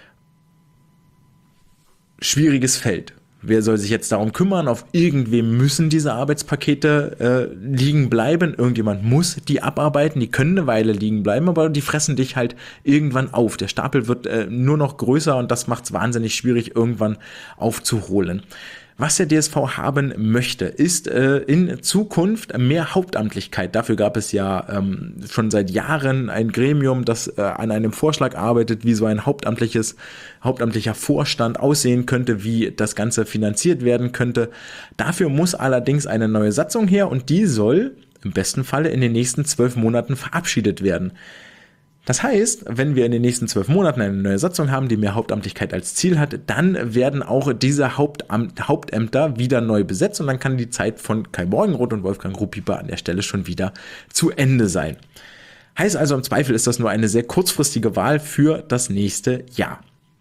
Schwieriges Feld. Wer soll sich jetzt darum kümmern? Auf irgendwem müssen diese Arbeitspakete liegen bleiben. Irgendjemand muss die abarbeiten. Die können eine Weile liegen bleiben, aber die fressen dich halt irgendwann auf. Der Stapel wird nur noch größer und das macht es wahnsinnig schwierig, irgendwann aufzuholen. Was der DSV haben möchte, ist in Zukunft mehr Hauptamtlichkeit. Dafür gab es ja schon seit Jahren ein Gremium, das an einem Vorschlag arbeitet, wie so ein hauptamtlicher Vorstand aussehen könnte, wie das Ganze finanziert werden könnte. Dafür muss allerdings eine neue Satzung her und die soll im besten Falle in den nächsten 12 Monaten verabschiedet werden. Das heißt, wenn wir in den nächsten 12 Monaten eine neue Satzung haben, die mehr Hauptamtlichkeit als Ziel hat, dann werden auch diese Hauptämter wieder neu besetzt und dann kann die Zeit von Kai Morgenroth und Wolfgang Rupiper an der Stelle schon wieder zu Ende sein. Heißt also, im Zweifel ist das nur eine sehr kurzfristige Wahl für das nächste Jahr.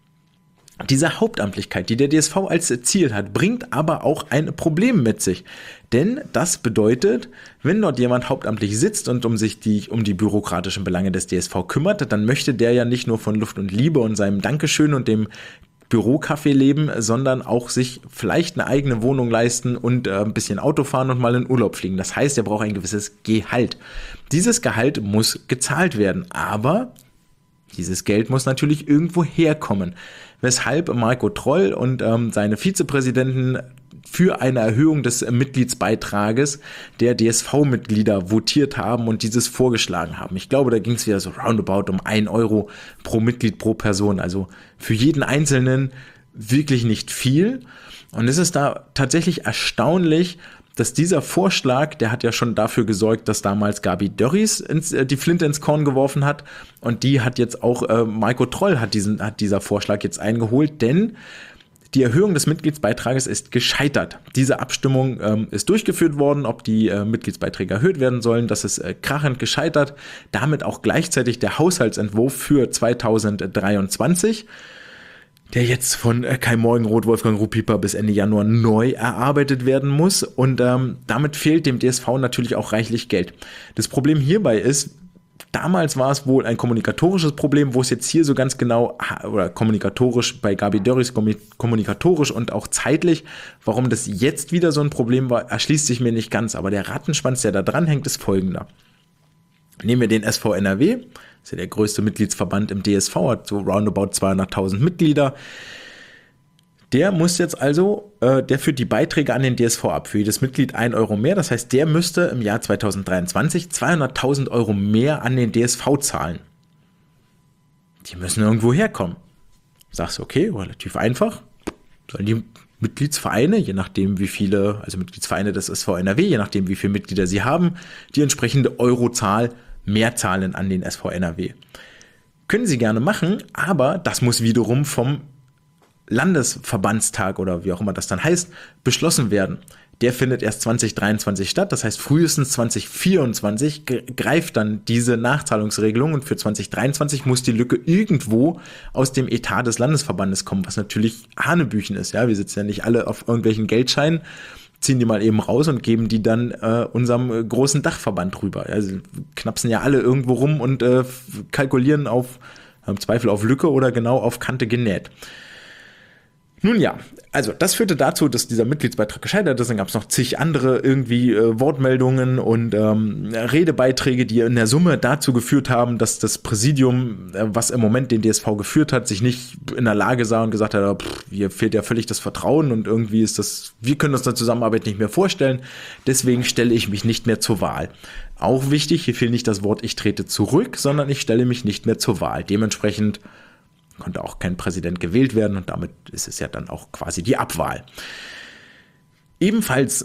Diese Hauptamtlichkeit, die der DSV als Ziel hat, bringt aber auch ein Problem mit sich. Denn das bedeutet, wenn dort jemand hauptamtlich sitzt und um die bürokratischen Belange des DSV kümmert, dann möchte der ja nicht nur von Luft und Liebe und seinem Dankeschön und dem Bürokaffee leben, sondern auch sich vielleicht eine eigene Wohnung leisten und ein bisschen Auto fahren und mal in Urlaub fliegen. Das heißt, er braucht ein gewisses Gehalt. Dieses Gehalt muss gezahlt werden, aber dieses Geld muss natürlich irgendwo herkommen, weshalb Marco Troll und seine Vizepräsidenten für eine Erhöhung des Mitgliedsbeitrages der DSV-Mitglieder votiert haben und dieses vorgeschlagen haben. Ich glaube, da ging es wieder so roundabout um 1 Euro pro Mitglied pro Person, also für jeden Einzelnen wirklich nicht viel. Und es ist da tatsächlich erstaunlich, dass dieser Vorschlag, der hat ja schon dafür gesorgt, dass damals Gabi Dörries die Flinte ins Korn geworfen hat und die hat jetzt auch, Marco Troll hat dieser Vorschlag jetzt eingeholt, denn die Erhöhung des Mitgliedsbeitrages ist gescheitert. Diese Abstimmung ist durchgeführt worden, ob die Mitgliedsbeiträge erhöht werden sollen. Das ist krachend gescheitert. Damit auch gleichzeitig der Haushaltsentwurf für 2023, der jetzt von Kai Morgenroth, Wolfgang Rupiper bis Ende Januar neu erarbeitet werden muss. Und damit fehlt dem DSV natürlich auch reichlich Geld. Das Problem hierbei ist, damals war es wohl ein kommunikatorisches Problem, wo es jetzt hier so ganz genau, oder kommunikatorisch bei Gabi Dörries, kommunikatorisch und auch zeitlich, warum das jetzt wieder so ein Problem war, erschließt sich mir nicht ganz. Aber der Rattenschwanz, der da dran hängt, ist folgender. Nehmen wir den SV NRW, das ist ja der größte Mitgliedsverband im DSV, hat so roundabout 200.000 Mitglieder. Der muss jetzt also, der führt die Beiträge an den DSV ab. Für jedes Mitglied 1 Euro mehr. Das heißt, der müsste im Jahr 2023 200.000 Euro mehr an den DSV zahlen. Die müssen irgendwo herkommen. Sagst du, okay, relativ einfach. Sollen die Mitgliedsvereine, je nachdem wie viele, also Mitgliedsvereine des SV NRW, je nachdem wie viele Mitglieder sie haben, die entsprechende Eurozahl mehr zahlen an den SV NRW. Können sie gerne machen, aber das muss wiederum vom Landesverbandstag oder wie auch immer das dann heißt, beschlossen werden, der findet erst 2023 statt. Das heißt, frühestens 2024 greift dann diese Nachzahlungsregelung und für 2023 muss die Lücke irgendwo aus dem Etat des Landesverbandes kommen, was natürlich Hanebüchen ist. Ja, wir sitzen ja nicht alle auf irgendwelchen Geldscheinen, ziehen die mal eben raus und geben die dann unserem großen Dachverband rüber. Also knapsen ja alle irgendwo rum und kalkulieren im Zweifel auf Lücke oder genau auf Kante genäht. Nun ja, also das führte dazu, dass dieser Mitgliedsbeitrag gescheitert ist. Dann gab es noch zig andere irgendwie Wortmeldungen und Redebeiträge, die in der Summe dazu geführt haben, dass das Präsidium, was im Moment den DSV geführt hat, sich nicht in der Lage sah und gesagt hat, hier fehlt ja völlig das Vertrauen und irgendwie wir können uns der Zusammenarbeit nicht mehr vorstellen. Deswegen stelle ich mich nicht mehr zur Wahl. Auch wichtig, hier fehlt nicht das Wort, ich trete zurück, sondern ich stelle mich nicht mehr zur Wahl. Dementsprechend konnte auch kein Präsident gewählt werden und damit ist es ja dann auch quasi die Abwahl. Ebenfalls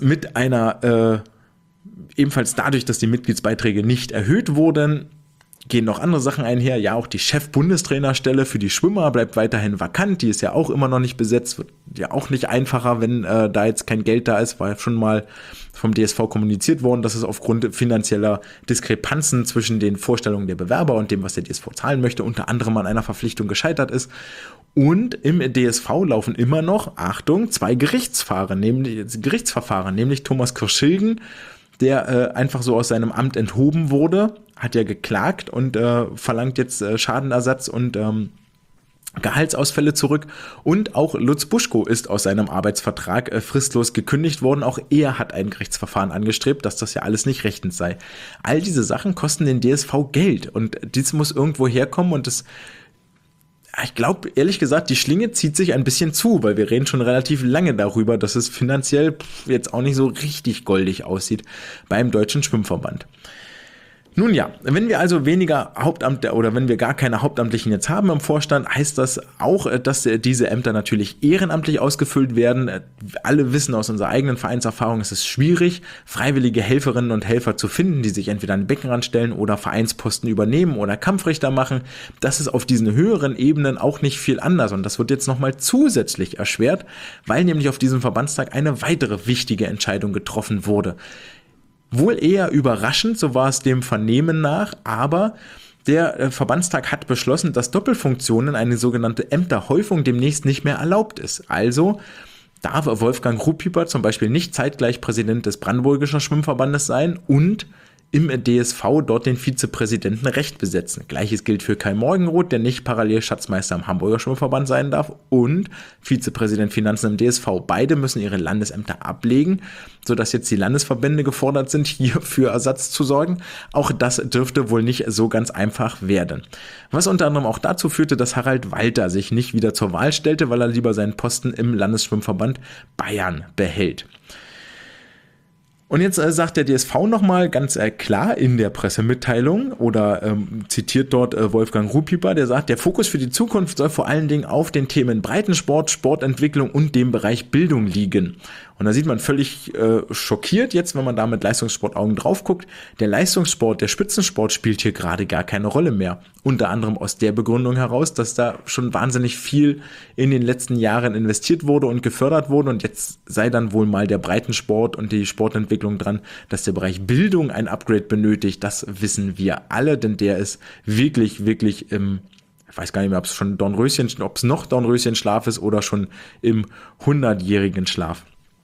dadurch, dass die Mitgliedsbeiträge nicht erhöht wurden, gehen noch andere Sachen einher. Ja, auch die Chef-Bundestrainerstelle für die Schwimmer bleibt weiterhin vakant. Die ist ja auch immer noch nicht besetzt. Wird ja auch nicht einfacher, wenn da jetzt kein Geld da ist. War ja schon mal vom DSV kommuniziert worden, dass es aufgrund finanzieller Diskrepanzen zwischen den Vorstellungen der Bewerber und dem, was der DSV zahlen möchte, unter anderem an einer Verpflichtung gescheitert ist. Und im DSV laufen immer noch, Achtung, 2 Gerichtsverfahren, nämlich Thomas Kirschilgen, der einfach so aus seinem Amt enthoben wurde, hat ja geklagt und verlangt jetzt Schadenersatz und Gehaltsausfälle zurück. Und auch Lutz Buschko ist aus seinem Arbeitsvertrag fristlos gekündigt worden. Auch er hat ein Gerichtsverfahren angestrebt, dass das ja alles nicht rechtens sei. All diese Sachen kosten den DSV Geld und dies muss irgendwo herkommen und ich glaube, ehrlich gesagt, die Schlinge zieht sich ein bisschen zu, weil wir reden schon relativ lange darüber, dass es finanziell jetzt auch nicht so richtig goldig aussieht beim Deutschen Schwimmverband. Nun ja, wenn wir also weniger Hauptamtliche oder wenn wir gar keine Hauptamtlichen jetzt haben im Vorstand, heißt das auch, dass diese Ämter natürlich ehrenamtlich ausgefüllt werden. Alle wissen aus unserer eigenen Vereinserfahrung, es ist schwierig, freiwillige Helferinnen und Helfer zu finden, die sich entweder an den Beckenrand stellen oder Vereinsposten übernehmen oder Kampfrichter machen. Das ist auf diesen höheren Ebenen auch nicht viel anders und das wird jetzt nochmal zusätzlich erschwert, weil nämlich auf diesem Verbandstag eine weitere wichtige Entscheidung getroffen wurde. Wohl eher überraschend, so war es dem Vernehmen nach, aber der Verbandstag hat beschlossen, dass Doppelfunktionen, eine sogenannte Ämterhäufung, demnächst nicht mehr erlaubt ist. Also darf Wolfgang Ruppieper zum Beispiel nicht zeitgleich Präsident des Brandenburgischen Schwimmverbandes sein und im DSV dort den Vizepräsidenten Recht besetzen. Gleiches gilt für Kai Morgenroth, der nicht parallel Schatzmeister am Hamburger Schwimmverband sein darf und Vizepräsident Finanzen im DSV. Beide müssen ihre Landesämter ablegen, sodass jetzt die Landesverbände gefordert sind, hier für Ersatz zu sorgen. Auch das dürfte wohl nicht so ganz einfach werden. Was unter anderem auch dazu führte, dass Harald Walter sich nicht wieder zur Wahl stellte, weil er lieber seinen Posten im Landesschwimmverband Bayern behält. Und jetzt sagt der DSV nochmal ganz klar in der Pressemitteilung oder zitiert dort Wolfgang Ruppieper, der sagt, der Fokus für die Zukunft soll vor allen Dingen auf den Themen Breitensport, Sportentwicklung und dem Bereich Bildung liegen. Und da sieht man völlig schockiert jetzt, wenn man da mit Leistungssportaugen drauf guckt, der Leistungssport, der Spitzensport spielt hier gerade gar keine Rolle mehr. Unter anderem aus der Begründung heraus, dass da schon wahnsinnig viel in den letzten Jahren investiert wurde und gefördert wurde und jetzt sei dann wohl mal der Breitensport und die Sportentwicklung dran, dass der Bereich Bildung ein Upgrade benötigt. Das wissen wir alle, denn der ist wirklich ich weiß gar nicht mehr, ob es noch Dornröschenschlaf ist oder schon im 100-jährigen Schlaf.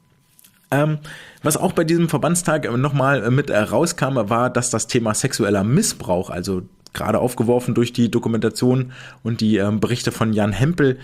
Was auch bei diesem Verbandstag nochmal mit rauskam, war, dass das Thema sexueller Missbrauch, also gerade aufgeworfen durch die Dokumentation und die Berichte von Jan Hempel,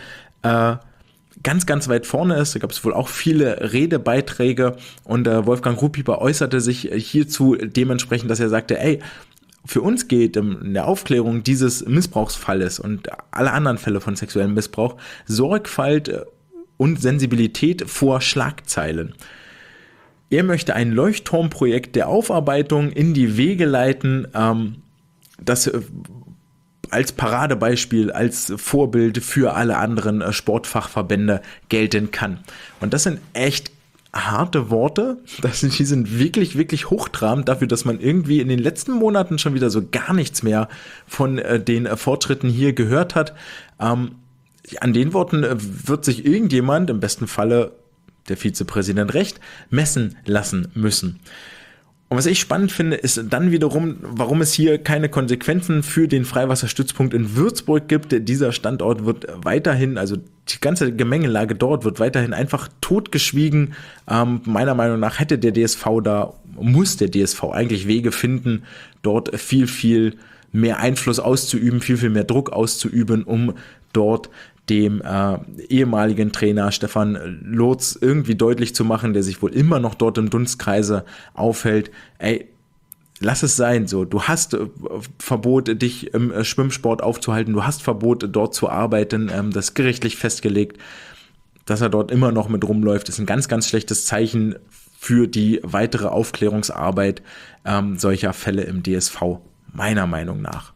ganz, ganz weit vorne ist. Da gab es wohl auch viele Redebeiträge und Wolfgang Ruppieper äußerte sich hierzu dementsprechend, dass er sagte, für uns geht in der Aufklärung dieses Missbrauchsfalles und alle anderen Fälle von sexuellem Missbrauch Sorgfalt und Sensibilität vor Schlagzeilen. Er möchte ein Leuchtturmprojekt der Aufarbeitung in die Wege leiten, das als Paradebeispiel, als Vorbild für alle anderen Sportfachverbände gelten kann. Und das sind echt harte Worte, die sind wirklich, wirklich hochtrabend dafür, dass man irgendwie in den letzten Monaten schon wieder so gar nichts mehr von den Fortschritten hier gehört hat. an den Worten wird sich irgendjemand, im besten Falle der Vizepräsident Recht, messen lassen müssen. Und was ich spannend finde, ist dann wiederum, warum es hier keine Konsequenzen für den Freiwasserstützpunkt in Würzburg gibt. Dieser Standort wird weiterhin, also die ganze Gemengelage dort wird weiterhin einfach totgeschwiegen. Meiner Meinung nach muss der DSV eigentlich Wege finden, dort viel, viel mehr Einfluss auszuüben, viel, viel mehr Druck auszuüben, um dort dem ehemaligen Trainer Stefan Lotz irgendwie deutlich zu machen, der sich wohl immer noch dort im Dunstkreise aufhält, lass es sein, so, du hast Verbot, dich im Schwimmsport aufzuhalten, du hast Verbot, dort zu arbeiten, das ist gerichtlich festgelegt, dass er dort immer noch mit rumläuft, ist ein ganz, ganz schlechtes Zeichen für die weitere Aufklärungsarbeit solcher Fälle im DSV, meiner Meinung nach.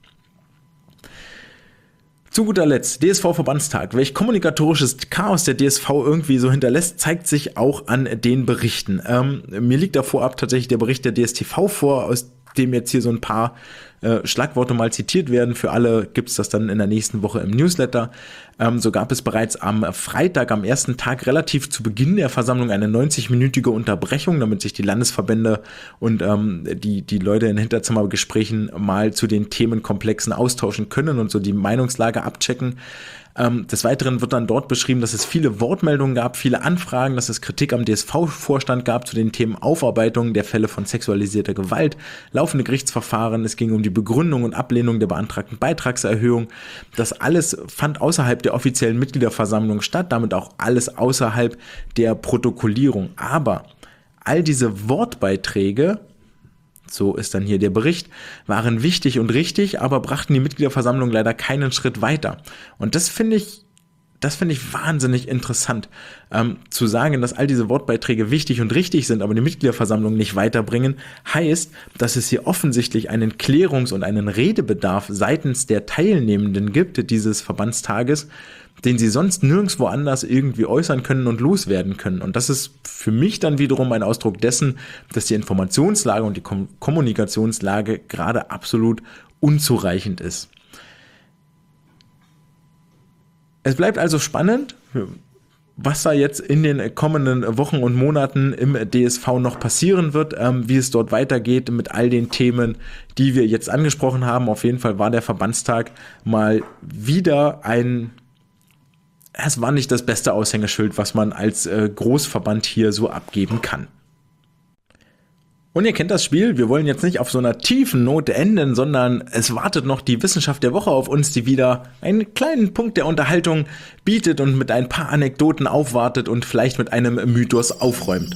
Zu guter Letzt, DSV-Verbandstag. Welch kommunikatorisches Chaos der DSV irgendwie so hinterlässt, zeigt sich auch an den Berichten. Mir liegt da vorab tatsächlich der Bericht der DSTV vor, aus dem jetzt hier so ein paar Schlagworte mal zitiert werden. Für alle gibt's das dann in der nächsten Woche im Newsletter. So gab es bereits am Freitag, am ersten Tag, relativ zu Beginn der Versammlung eine 90-minütige Unterbrechung, damit sich die Landesverbände und die Leute in Hinterzimmergesprächen mal zu den Themenkomplexen austauschen können und so die Meinungslage abchecken. Des Weiteren wird dann dort beschrieben, dass es viele Wortmeldungen gab, viele Anfragen, dass es Kritik am DSV-Vorstand gab zu den Themen Aufarbeitung der Fälle von sexualisierter Gewalt, laufende Gerichtsverfahren, es ging um die Begründung und Ablehnung der beantragten Beitragserhöhung. Das alles fand außerhalb der offiziellen Mitgliederversammlung statt, damit auch alles außerhalb der Protokollierung. Aber all diese Wortbeiträge, so ist dann hier der Bericht, waren wichtig und richtig, aber brachten die Mitgliederversammlung leider keinen Schritt weiter. Und das finde ich wahnsinnig interessant, zu sagen, dass all diese Wortbeiträge wichtig und richtig sind, aber die Mitgliederversammlung nicht weiterbringen, heißt, dass es hier offensichtlich einen Klärungs- und einen Redebedarf seitens der Teilnehmenden gibt, dieses Verbandstages, den sie sonst nirgendwo anders irgendwie äußern können und loswerden können. Und das ist für mich dann wiederum ein Ausdruck dessen, dass die Informationslage und die Kommunikationslage gerade absolut unzureichend ist. Es bleibt also spannend, was da jetzt in den kommenden Wochen und Monaten im DSV noch passieren wird, wie es dort weitergeht mit all den Themen, die wir jetzt angesprochen haben. Auf jeden Fall war der Verbandstag mal wieder es war nicht das beste Aushängeschild, was man als Großverband hier so abgeben kann. Und ihr kennt das Spiel, wir wollen jetzt nicht auf so einer tiefen Note enden, sondern es wartet noch die Wissenschaft der Woche auf uns, die wieder einen kleinen Punkt der Unterhaltung bietet und mit ein paar Anekdoten aufwartet und vielleicht mit einem Mythos aufräumt.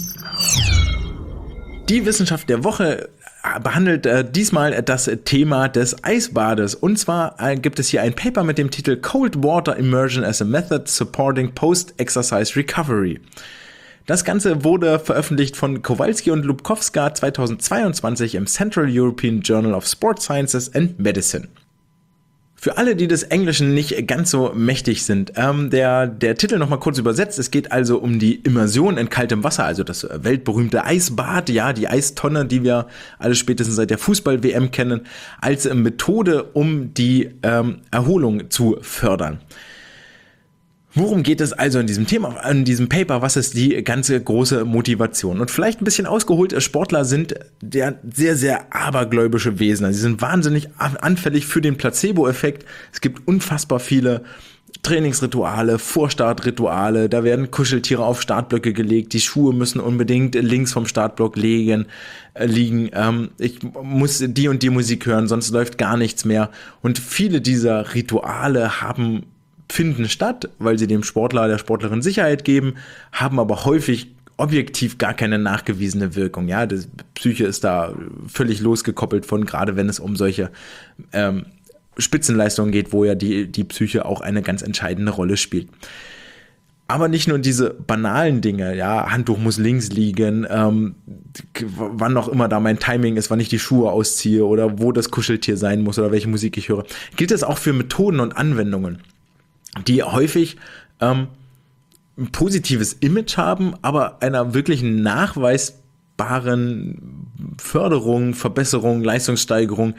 Die Wissenschaft der Woche behandelt diesmal das Thema des Eisbades. Und zwar gibt es hier ein Paper mit dem Titel Cold Water Immersion as a Method Supporting Post-Exercise Recovery. Das Ganze wurde veröffentlicht von Kowalski und Lubkowska 2022 im Central European Journal of Sport Sciences and Medicine. Für alle, die des Englischen nicht ganz so mächtig sind, der Titel nochmal kurz übersetzt. Es geht also um die Immersion in kaltem Wasser, also das weltberühmte Eisbad, ja, die Eistonne, die wir alle spätestens seit der Fußball-WM kennen, als Methode, um die Erholung zu fördern. Worum geht es also in diesem Thema, in diesem Paper? Was ist die ganze große Motivation? Und vielleicht ein bisschen ausgeholt, Sportler sind sehr, sehr abergläubische Wesen. Also sie sind wahnsinnig anfällig für den Placebo-Effekt. Es gibt unfassbar viele Trainingsrituale, Vorstartrituale, da werden Kuscheltiere auf Startblöcke gelegt, die Schuhe müssen unbedingt links vom Startblock liegen, ich muss die und die Musik hören, sonst läuft gar nichts mehr. Und viele dieser Rituale finden statt, weil sie dem Sportler, der Sportlerin Sicherheit geben, haben aber häufig objektiv gar keine nachgewiesene Wirkung. Ja, die Psyche ist da völlig losgekoppelt von, gerade wenn es um solche Spitzenleistungen geht, wo ja die Psyche auch eine ganz entscheidende Rolle spielt. Aber nicht nur diese banalen Dinge, ja, Handtuch muss links liegen, wann auch immer da mein Timing ist, wann ich die Schuhe ausziehe oder wo das Kuscheltier sein muss oder welche Musik ich höre. Gilt das auch für Methoden und Anwendungen, die häufig ein positives Image haben, aber einer wirklichen nachweisbaren Förderung, Verbesserung, Leistungssteigerung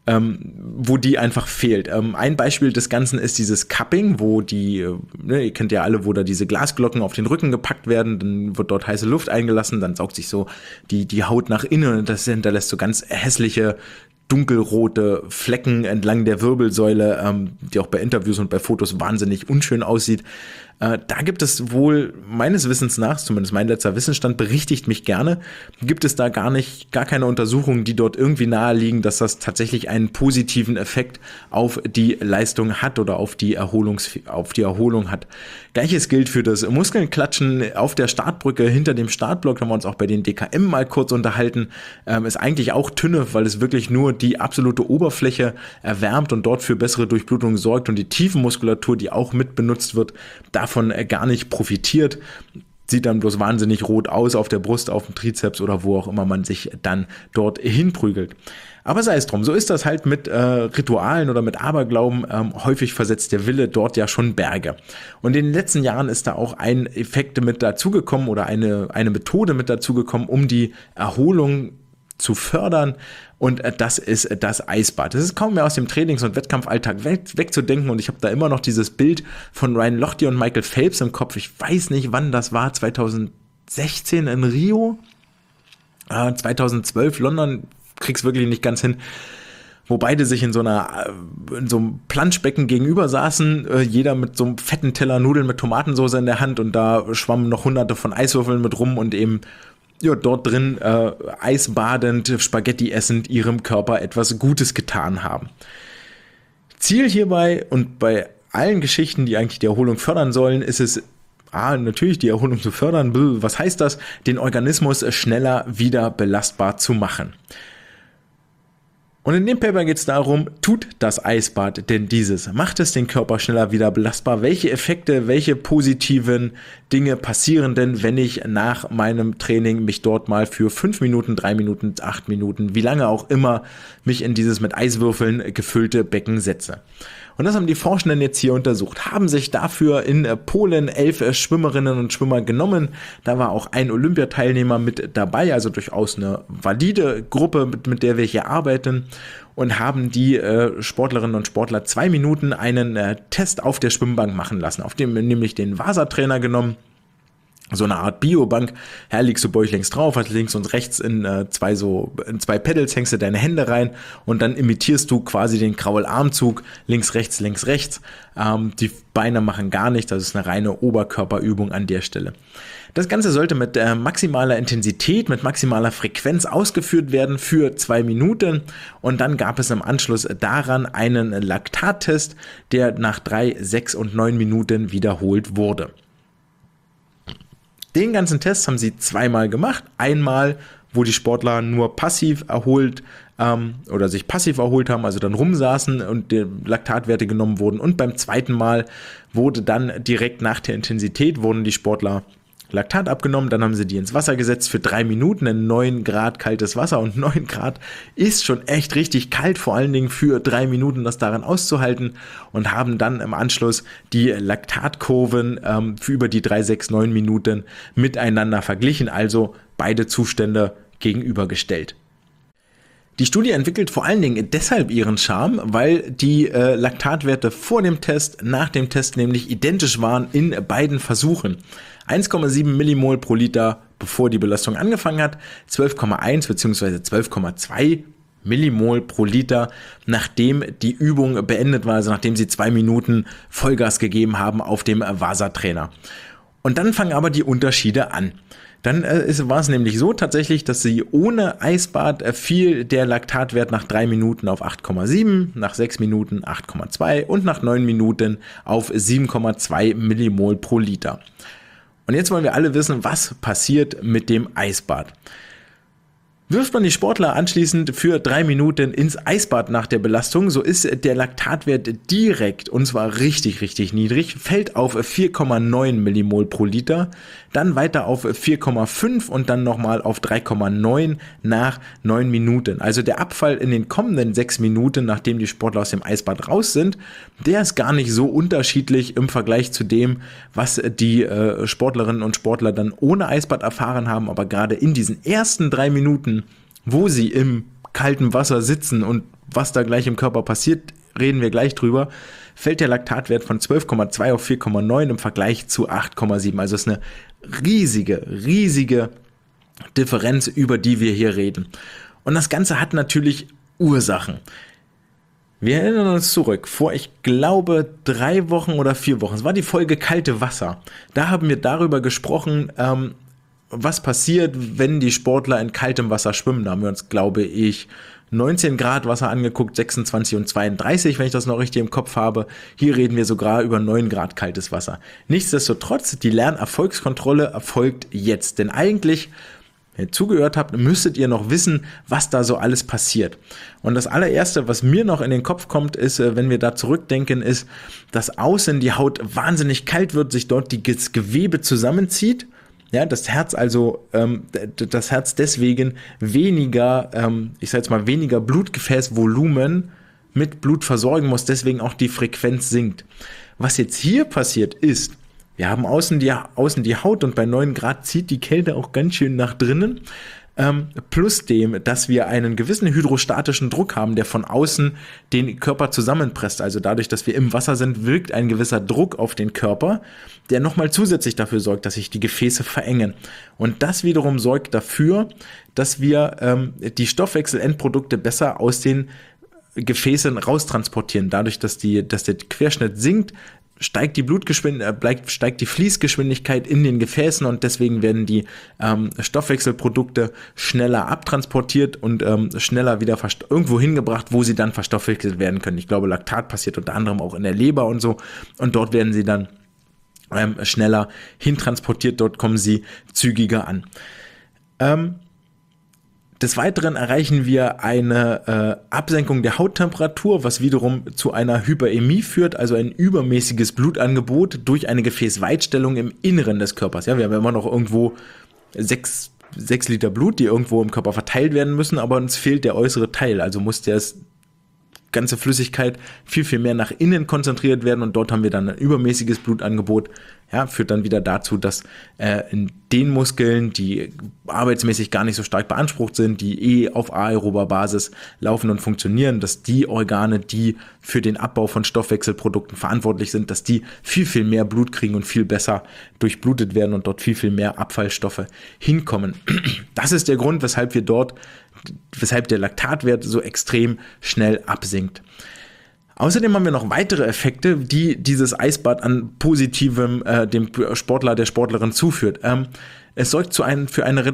wo die einfach fehlt. Ein Beispiel des Ganzen ist dieses Cupping, wo ihr kennt ja alle, wo da diese Glasglocken auf den Rücken gepackt werden, dann wird dort heiße Luft eingelassen, dann saugt sich so die Haut nach innen und das hinterlässt so ganz hässliche dunkelrote Flecken entlang der Wirbelsäule, die auch bei Interviews und bei Fotos wahnsinnig unschön aussieht. Da gibt es wohl meines Wissens nach, zumindest mein letzter Wissensstand berichtigt mich gerne, gibt es da gar keine Untersuchungen, die dort irgendwie naheliegen, dass das tatsächlich einen positiven Effekt auf die Leistung hat oder auf die Erholung hat. Gleiches gilt für das Muskelklatschen auf der Startbrücke hinter dem Startblock, da haben wir uns auch bei den DKM mal kurz unterhalten, ist eigentlich auch Tünne, weil es wirklich nur die absolute Oberfläche erwärmt und dort für bessere Durchblutung sorgt und die Tiefenmuskulatur, die auch mit benutzt wird, davon gar nicht profitiert, sieht dann bloß wahnsinnig rot aus auf der Brust, auf dem Trizeps oder wo auch immer man sich dann dort hinprügelt. Aber sei es drum, so ist das halt mit Ritualen oder mit Aberglauben. Häufig versetzt der Wille dort ja schon Berge. Und in den letzten Jahren ist da auch ein Effekt mit dazugekommen oder eine Methode mit dazugekommen, um die Erholung zu fördern, und das ist das Eisbad. Das ist kaum mehr aus dem Trainings- und Wettkampfalltag wegzudenken und ich habe da immer noch dieses Bild von Ryan Lochte und Michael Phelps im Kopf. Ich weiß nicht, wann das war, 2016 in Rio, 2012 London, krieg's wirklich nicht ganz hin, wo beide sich in so einem Planschbecken gegenüber saßen, jeder mit so einem fetten Teller Nudeln mit Tomatensauce in der Hand und da schwammen noch hunderte von Eiswürfeln mit rum und eben dort drin eisbadend, Spaghetti essend, ihrem Körper etwas Gutes getan haben. Ziel hierbei und bei allen Geschichten, die eigentlich die Erholung fördern sollen, ist es, natürlich die Erholung zu fördern. Was heißt das? Den Organismus schneller wieder belastbar zu machen. Und in dem Paper geht es darum, tut das Eisbad denn dieses? Macht es den Körper schneller wieder belastbar? Welche Effekte, welche positiven Dinge passieren denn, wenn ich nach meinem Training mich dort mal für 5 Minuten, 3 Minuten, 8 Minuten, wie lange auch immer, mich in dieses mit Eiswürfeln gefüllte Becken setze? Und das haben die Forschenden jetzt hier untersucht, haben sich dafür in Polen 11 Schwimmerinnen und Schwimmer genommen. Da war auch ein Olympiateilnehmer mit dabei, also durchaus eine valide Gruppe, mit der wir hier arbeiten, und haben die Sportlerinnen und Sportler 2 Minuten einen Test auf der Schwimmbank machen lassen, auf dem nämlich den Vasa-Trainer genommen. So eine Art Biobank, liegst du bäuchlings drauf, hast links und rechts in zwei Pedals hängst du deine Hände rein und dann imitierst du quasi den Kraularmzug, links, rechts, links, rechts. Die Beine machen gar nichts, das ist eine reine Oberkörperübung an der Stelle. Das Ganze sollte mit maximaler Intensität, mit maximaler Frequenz ausgeführt werden für 2 Minuten und dann gab es im Anschluss daran einen Laktattest, der nach 3, 6 und 9 Minuten wiederholt wurde. Den ganzen Test haben sie 2-mal gemacht. Einmal, wo die Sportler nur passiv erholt oder sich passiv erholt haben, also dann rumsaßen und die Laktatwerte genommen wurden. Und beim zweiten Mal wurde dann direkt nach der Intensität wurden die Sportler Laktat abgenommen, dann haben sie die ins Wasser gesetzt für 3 Minuten in 9 Grad kaltes Wasser und 9 Grad ist schon echt richtig kalt, vor allen Dingen für 3 Minuten das daran auszuhalten, und haben dann im Anschluss die Laktatkurven für über die 3, 6, 9 Minuten miteinander verglichen, also beide Zustände gegenübergestellt. Die Studie entwickelt vor allen Dingen deshalb ihren Charme, weil die Laktatwerte vor dem Test, nach dem Test nämlich identisch waren in beiden Versuchen. 1,7 Millimol pro Liter, bevor die Belastung angefangen hat, 12,1 bzw. 12,2 Millimol pro Liter, nachdem die Übung beendet war, also nachdem sie 2 Minuten Vollgas gegeben haben auf dem Vasa-Trainer. Und dann fangen aber die Unterschiede an. Dann war es nämlich so tatsächlich, dass sie ohne Eisbad fiel der Laktatwert nach 3 Minuten auf 8,7, nach 6 Minuten 8,2 und nach 9 Minuten auf 7,2 Millimol pro Liter. Und jetzt wollen wir alle wissen, was passiert mit dem Eisbad. Wirft man die Sportler anschließend für 3 Minuten ins Eisbad nach der Belastung, so ist der Laktatwert direkt, und zwar richtig, richtig niedrig, fällt auf 4,9 Millimol pro Liter, dann weiter auf 4,5 und dann nochmal auf 3,9 nach 9 Minuten. Also der Abfall in den kommenden 6 Minuten, nachdem die Sportler aus dem Eisbad raus sind, der ist gar nicht so unterschiedlich im Vergleich zu dem, was die Sportlerinnen und Sportler dann ohne Eisbad erfahren haben, aber gerade in diesen ersten 3 Minuten, wo sie im kalten Wasser sitzen und was da gleich im Körper passiert, reden wir gleich drüber, fällt der Laktatwert von 12,2 auf 4,9 im Vergleich zu 8,7. Also ist eine riesige Differenz, über die wir hier reden. Und das Ganze hat natürlich Ursachen. Wir erinnern uns zurück, vor ich glaube 3 Wochen oder 4 Wochen, es war die Folge Kalte Wasser. Da haben wir darüber gesprochen, was passiert, wenn die Sportler in kaltem Wasser schwimmen. Da haben wir uns, glaube ich, 19 Grad Wasser angeguckt, 26 und 32, wenn ich das noch richtig im Kopf habe. Hier reden wir sogar über 9 Grad kaltes Wasser. Nichtsdestotrotz, die Lernerfolgskontrolle erfolgt jetzt. Denn eigentlich, wenn ihr zugehört habt, müsstet ihr noch wissen, was da so alles passiert. Und das allererste, was mir noch in den Kopf kommt, ist, wenn wir da zurückdenken, ist, dass außen die Haut wahnsinnig kalt wird, sich dort das Gewebe zusammenzieht. Ja, das Herz deswegen weniger, weniger Blutgefäßvolumen mit Blut versorgen muss, deswegen auch die Frequenz sinkt. Was jetzt hier passiert ist, wir haben außen die Haut und bei 9 Grad zieht die Kälte auch ganz schön nach drinnen. Plus dem, dass wir einen gewissen hydrostatischen Druck haben, der von außen den Körper zusammenpresst. Also dadurch, dass wir im Wasser sind, wirkt ein gewisser Druck auf den Körper, der nochmal zusätzlich dafür sorgt, dass sich die Gefäße verengen. Und das wiederum sorgt dafür, dass wir die Stoffwechselendprodukte besser aus den Gefäßen raustransportieren. Dadurch, dass der Querschnitt sinkt, steigt die Fließgeschwindigkeit in den Gefäßen und deswegen werden die Stoffwechselprodukte schneller abtransportiert und schneller wieder irgendwo hingebracht, wo sie dann verstoffwechselt werden können. Ich glaube, Laktat passiert unter anderem auch in der Leber und so und dort werden sie dann schneller hintransportiert, dort kommen sie zügiger an. Des Weiteren erreichen wir eine Absenkung der Hauttemperatur, was wiederum zu einer Hyperämie führt, also ein übermäßiges Blutangebot durch eine Gefäßweitstellung im Inneren des Körpers. Ja, wir haben immer noch irgendwo 6 Liter Blut, die irgendwo im Körper verteilt werden müssen, aber uns fehlt der äußere Teil, also muss das ganze Flüssigkeit viel mehr nach innen konzentriert werden und dort haben wir dann ein übermäßiges Blutangebot, ja, führt dann wieder dazu, dass in den Muskeln, die arbeitsmäßig gar nicht so stark beansprucht sind, die auf aerober Basis laufen und funktionieren, dass die Organe, die für den Abbau von Stoffwechselprodukten verantwortlich sind, dass die viel mehr Blut kriegen und viel besser durchblutet werden und dort viel mehr Abfallstoffe hinkommen. Das ist der Grund, weshalb der Laktatwert so extrem schnell absinkt. Außerdem haben wir noch weitere Effekte, die dieses Eisbad an Positivem dem Sportler, der Sportlerin zuführt. Es sorgt für eine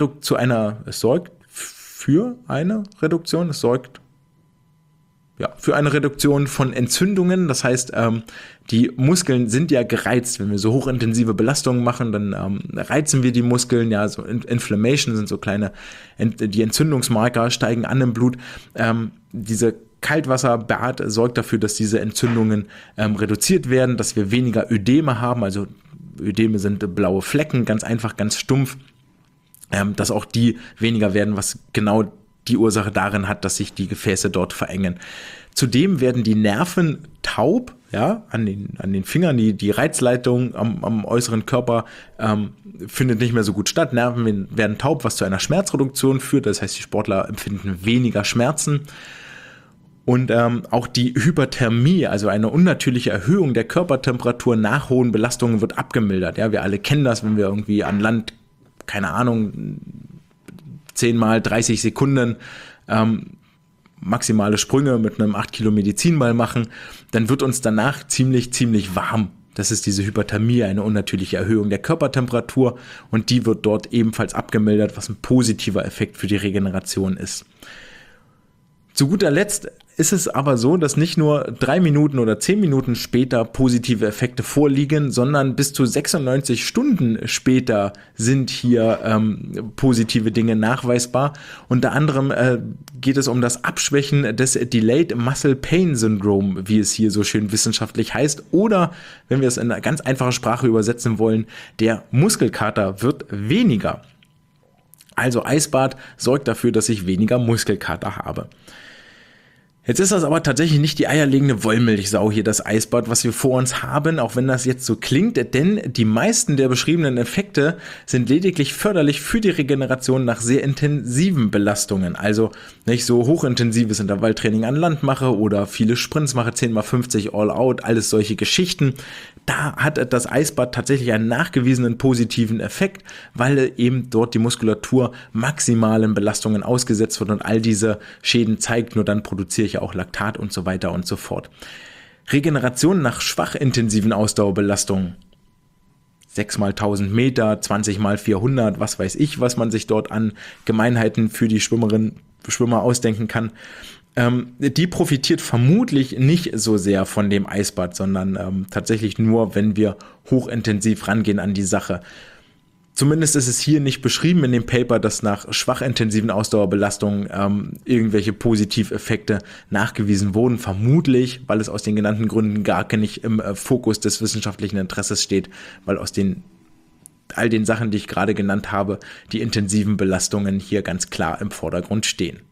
Reduktion von Entzündungen. Das heißt, die Muskeln sind ja gereizt. Wenn wir so hochintensive Belastungen machen, dann reizen wir die Muskeln. Ja, so Inflammation sind so kleine, die Entzündungsmarker steigen an im Blut. Diese Kaltwasserbad sorgt dafür, dass diese Entzündungen reduziert werden, dass wir weniger Ödeme haben. Also Ödeme sind blaue Flecken, ganz einfach, ganz stumpf. Dass auch die weniger werden, was genau die Ursache darin hat, dass sich die Gefäße dort verengen. Zudem werden die Nerven taub, ja, an den Fingern, die Reizleitung am äußeren Körper findet nicht mehr so gut statt. Nerven werden taub, was zu einer Schmerzreduktion führt. Das heißt, die Sportler empfinden weniger Schmerzen. Und auch die Hyperthermie, also eine unnatürliche Erhöhung der Körpertemperatur nach hohen Belastungen, wird abgemildert. Ja, wir alle kennen das, wenn wir irgendwie an Land, keine Ahnung, 10 mal 30 Sekunden maximale Sprünge mit einem 8 Kilo Medizinball machen, dann wird uns danach ziemlich warm. Das ist diese Hyperthermie, eine unnatürliche Erhöhung der Körpertemperatur und die wird dort ebenfalls abgemildert, was ein positiver Effekt für die Regeneration ist. Zu guter Letzt ist es aber so, dass nicht nur 3 Minuten oder 10 Minuten später positive Effekte vorliegen, sondern bis zu 96 Stunden später sind hier positive Dinge nachweisbar. Unter anderem geht es um das Abschwächen des Delayed Muscle Pain Syndrome, wie es hier so schön wissenschaftlich heißt. Oder, wenn wir es in eine ganz einfache Sprache übersetzen wollen, der Muskelkater wird weniger. Also Eisbad sorgt dafür, dass ich weniger Muskelkater habe. Jetzt ist das aber tatsächlich nicht die eierlegende Wollmilchsau hier, das Eisbad, was wir vor uns haben, auch wenn das jetzt so klingt, denn die meisten der beschriebenen Effekte sind lediglich förderlich für die Regeneration nach sehr intensiven Belastungen, also nicht so hochintensives Intervalltraining an Land mache oder viele Sprints mache, 10x50 all out, alles solche Geschichten. Da hat das Eisbad tatsächlich einen nachgewiesenen positiven Effekt, weil eben dort die Muskulatur maximalen Belastungen ausgesetzt wird und all diese Schäden zeigt, nur dann produziere ich auch Laktat und so weiter und so fort. Regeneration nach schwach intensiven Ausdauerbelastungen. 6 mal 1000 Meter, 20 mal 400, was weiß ich, was man sich dort an Gemeinheiten für die Schwimmer ausdenken kann. Die profitiert vermutlich nicht so sehr von dem Eisbad, sondern tatsächlich nur, wenn wir hochintensiv rangehen an die Sache. Zumindest ist es hier nicht beschrieben in dem Paper, dass nach schwach intensiven Ausdauerbelastungen irgendwelche Positiveffekte nachgewiesen wurden. Vermutlich, weil es aus den genannten Gründen gar nicht im Fokus des wissenschaftlichen Interesses steht, weil aus all den Sachen, die ich gerade genannt habe, die intensiven Belastungen hier ganz klar im Vordergrund stehen.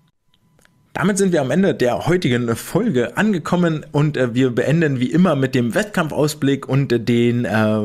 Damit sind wir am Ende der heutigen Folge angekommen und wir beenden wie immer mit dem Wettkampfausblick und den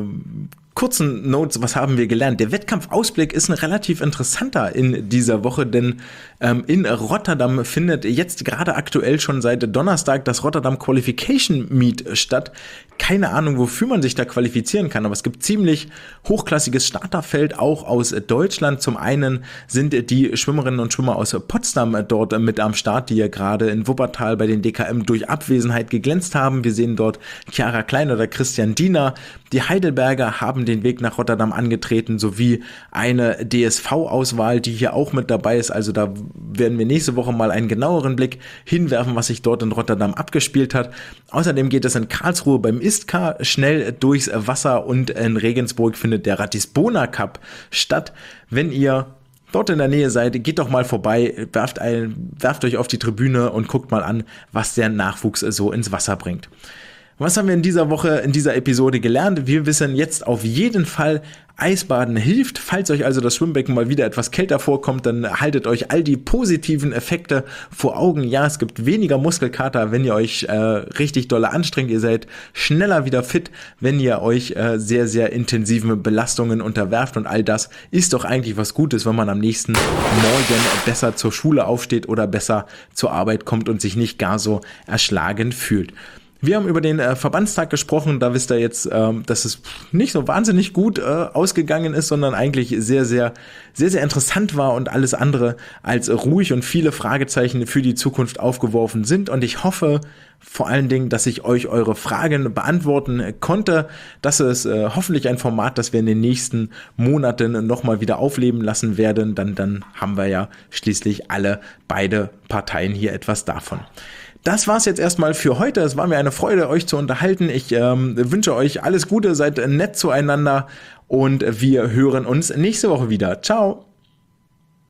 kurzen Notes, was haben wir gelernt? Der Wettkampfausblick ist ein relativ interessanter in dieser Woche, denn in Rotterdam findet jetzt gerade aktuell schon seit Donnerstag das Rotterdam Qualification Meet statt. Keine Ahnung, wofür man sich da qualifizieren kann, aber es gibt ziemlich hochklassiges Starterfeld, auch aus Deutschland. Zum einen sind die Schwimmerinnen und Schwimmer aus Potsdam dort mit am Start, die ja gerade in Wuppertal bei den DKM durch Abwesenheit geglänzt haben. Wir sehen dort Chiara Klein oder Christian Diener. Die Heidelberger haben den Weg nach Rotterdam angetreten, sowie eine DSV-Auswahl, die hier auch mit dabei ist. Also da werden wir nächste Woche mal einen genaueren Blick hinwerfen, was sich dort in Rotterdam abgespielt hat. Außerdem geht es in Karlsruhe beim ISTK schnell durchs Wasser und in Regensburg findet der Ratisbona Cup statt. Wenn ihr dort in der Nähe seid, geht doch mal vorbei, werft euch auf die Tribüne und guckt mal an, was der Nachwuchs so ins Wasser bringt. Was haben wir in dieser Woche, in dieser Episode gelernt? Wir wissen jetzt auf jeden Fall, Eisbaden hilft. Falls euch also das Schwimmbecken mal wieder etwas kälter vorkommt, dann haltet euch all die positiven Effekte vor Augen. Ja, es gibt weniger Muskelkater, wenn ihr euch richtig dolle anstrengt. Ihr seid schneller wieder fit, wenn ihr euch sehr, sehr intensiven Belastungen unterwerft. Und all das ist doch eigentlich was Gutes, wenn man am nächsten Morgen besser zur Schule aufsteht oder besser zur Arbeit kommt und sich nicht gar so erschlagen fühlt. Wir haben über den Verbandstag gesprochen, da wisst ihr jetzt, dass es nicht so wahnsinnig gut ausgegangen ist, sondern eigentlich sehr, sehr, sehr, sehr interessant war und alles andere als ruhig und viele Fragezeichen für die Zukunft aufgeworfen sind. Und ich hoffe vor allen Dingen, dass ich euch eure Fragen beantworten konnte. Das ist hoffentlich ein Format, das wir in den nächsten Monaten nochmal wieder aufleben lassen werden. Dann haben wir ja schließlich beide Parteien hier etwas davon. Das war's jetzt erstmal für heute. Es war mir eine Freude, euch zu unterhalten. Ich wünsche euch alles Gute, seid nett zueinander und wir hören uns nächste Woche wieder. Ciao!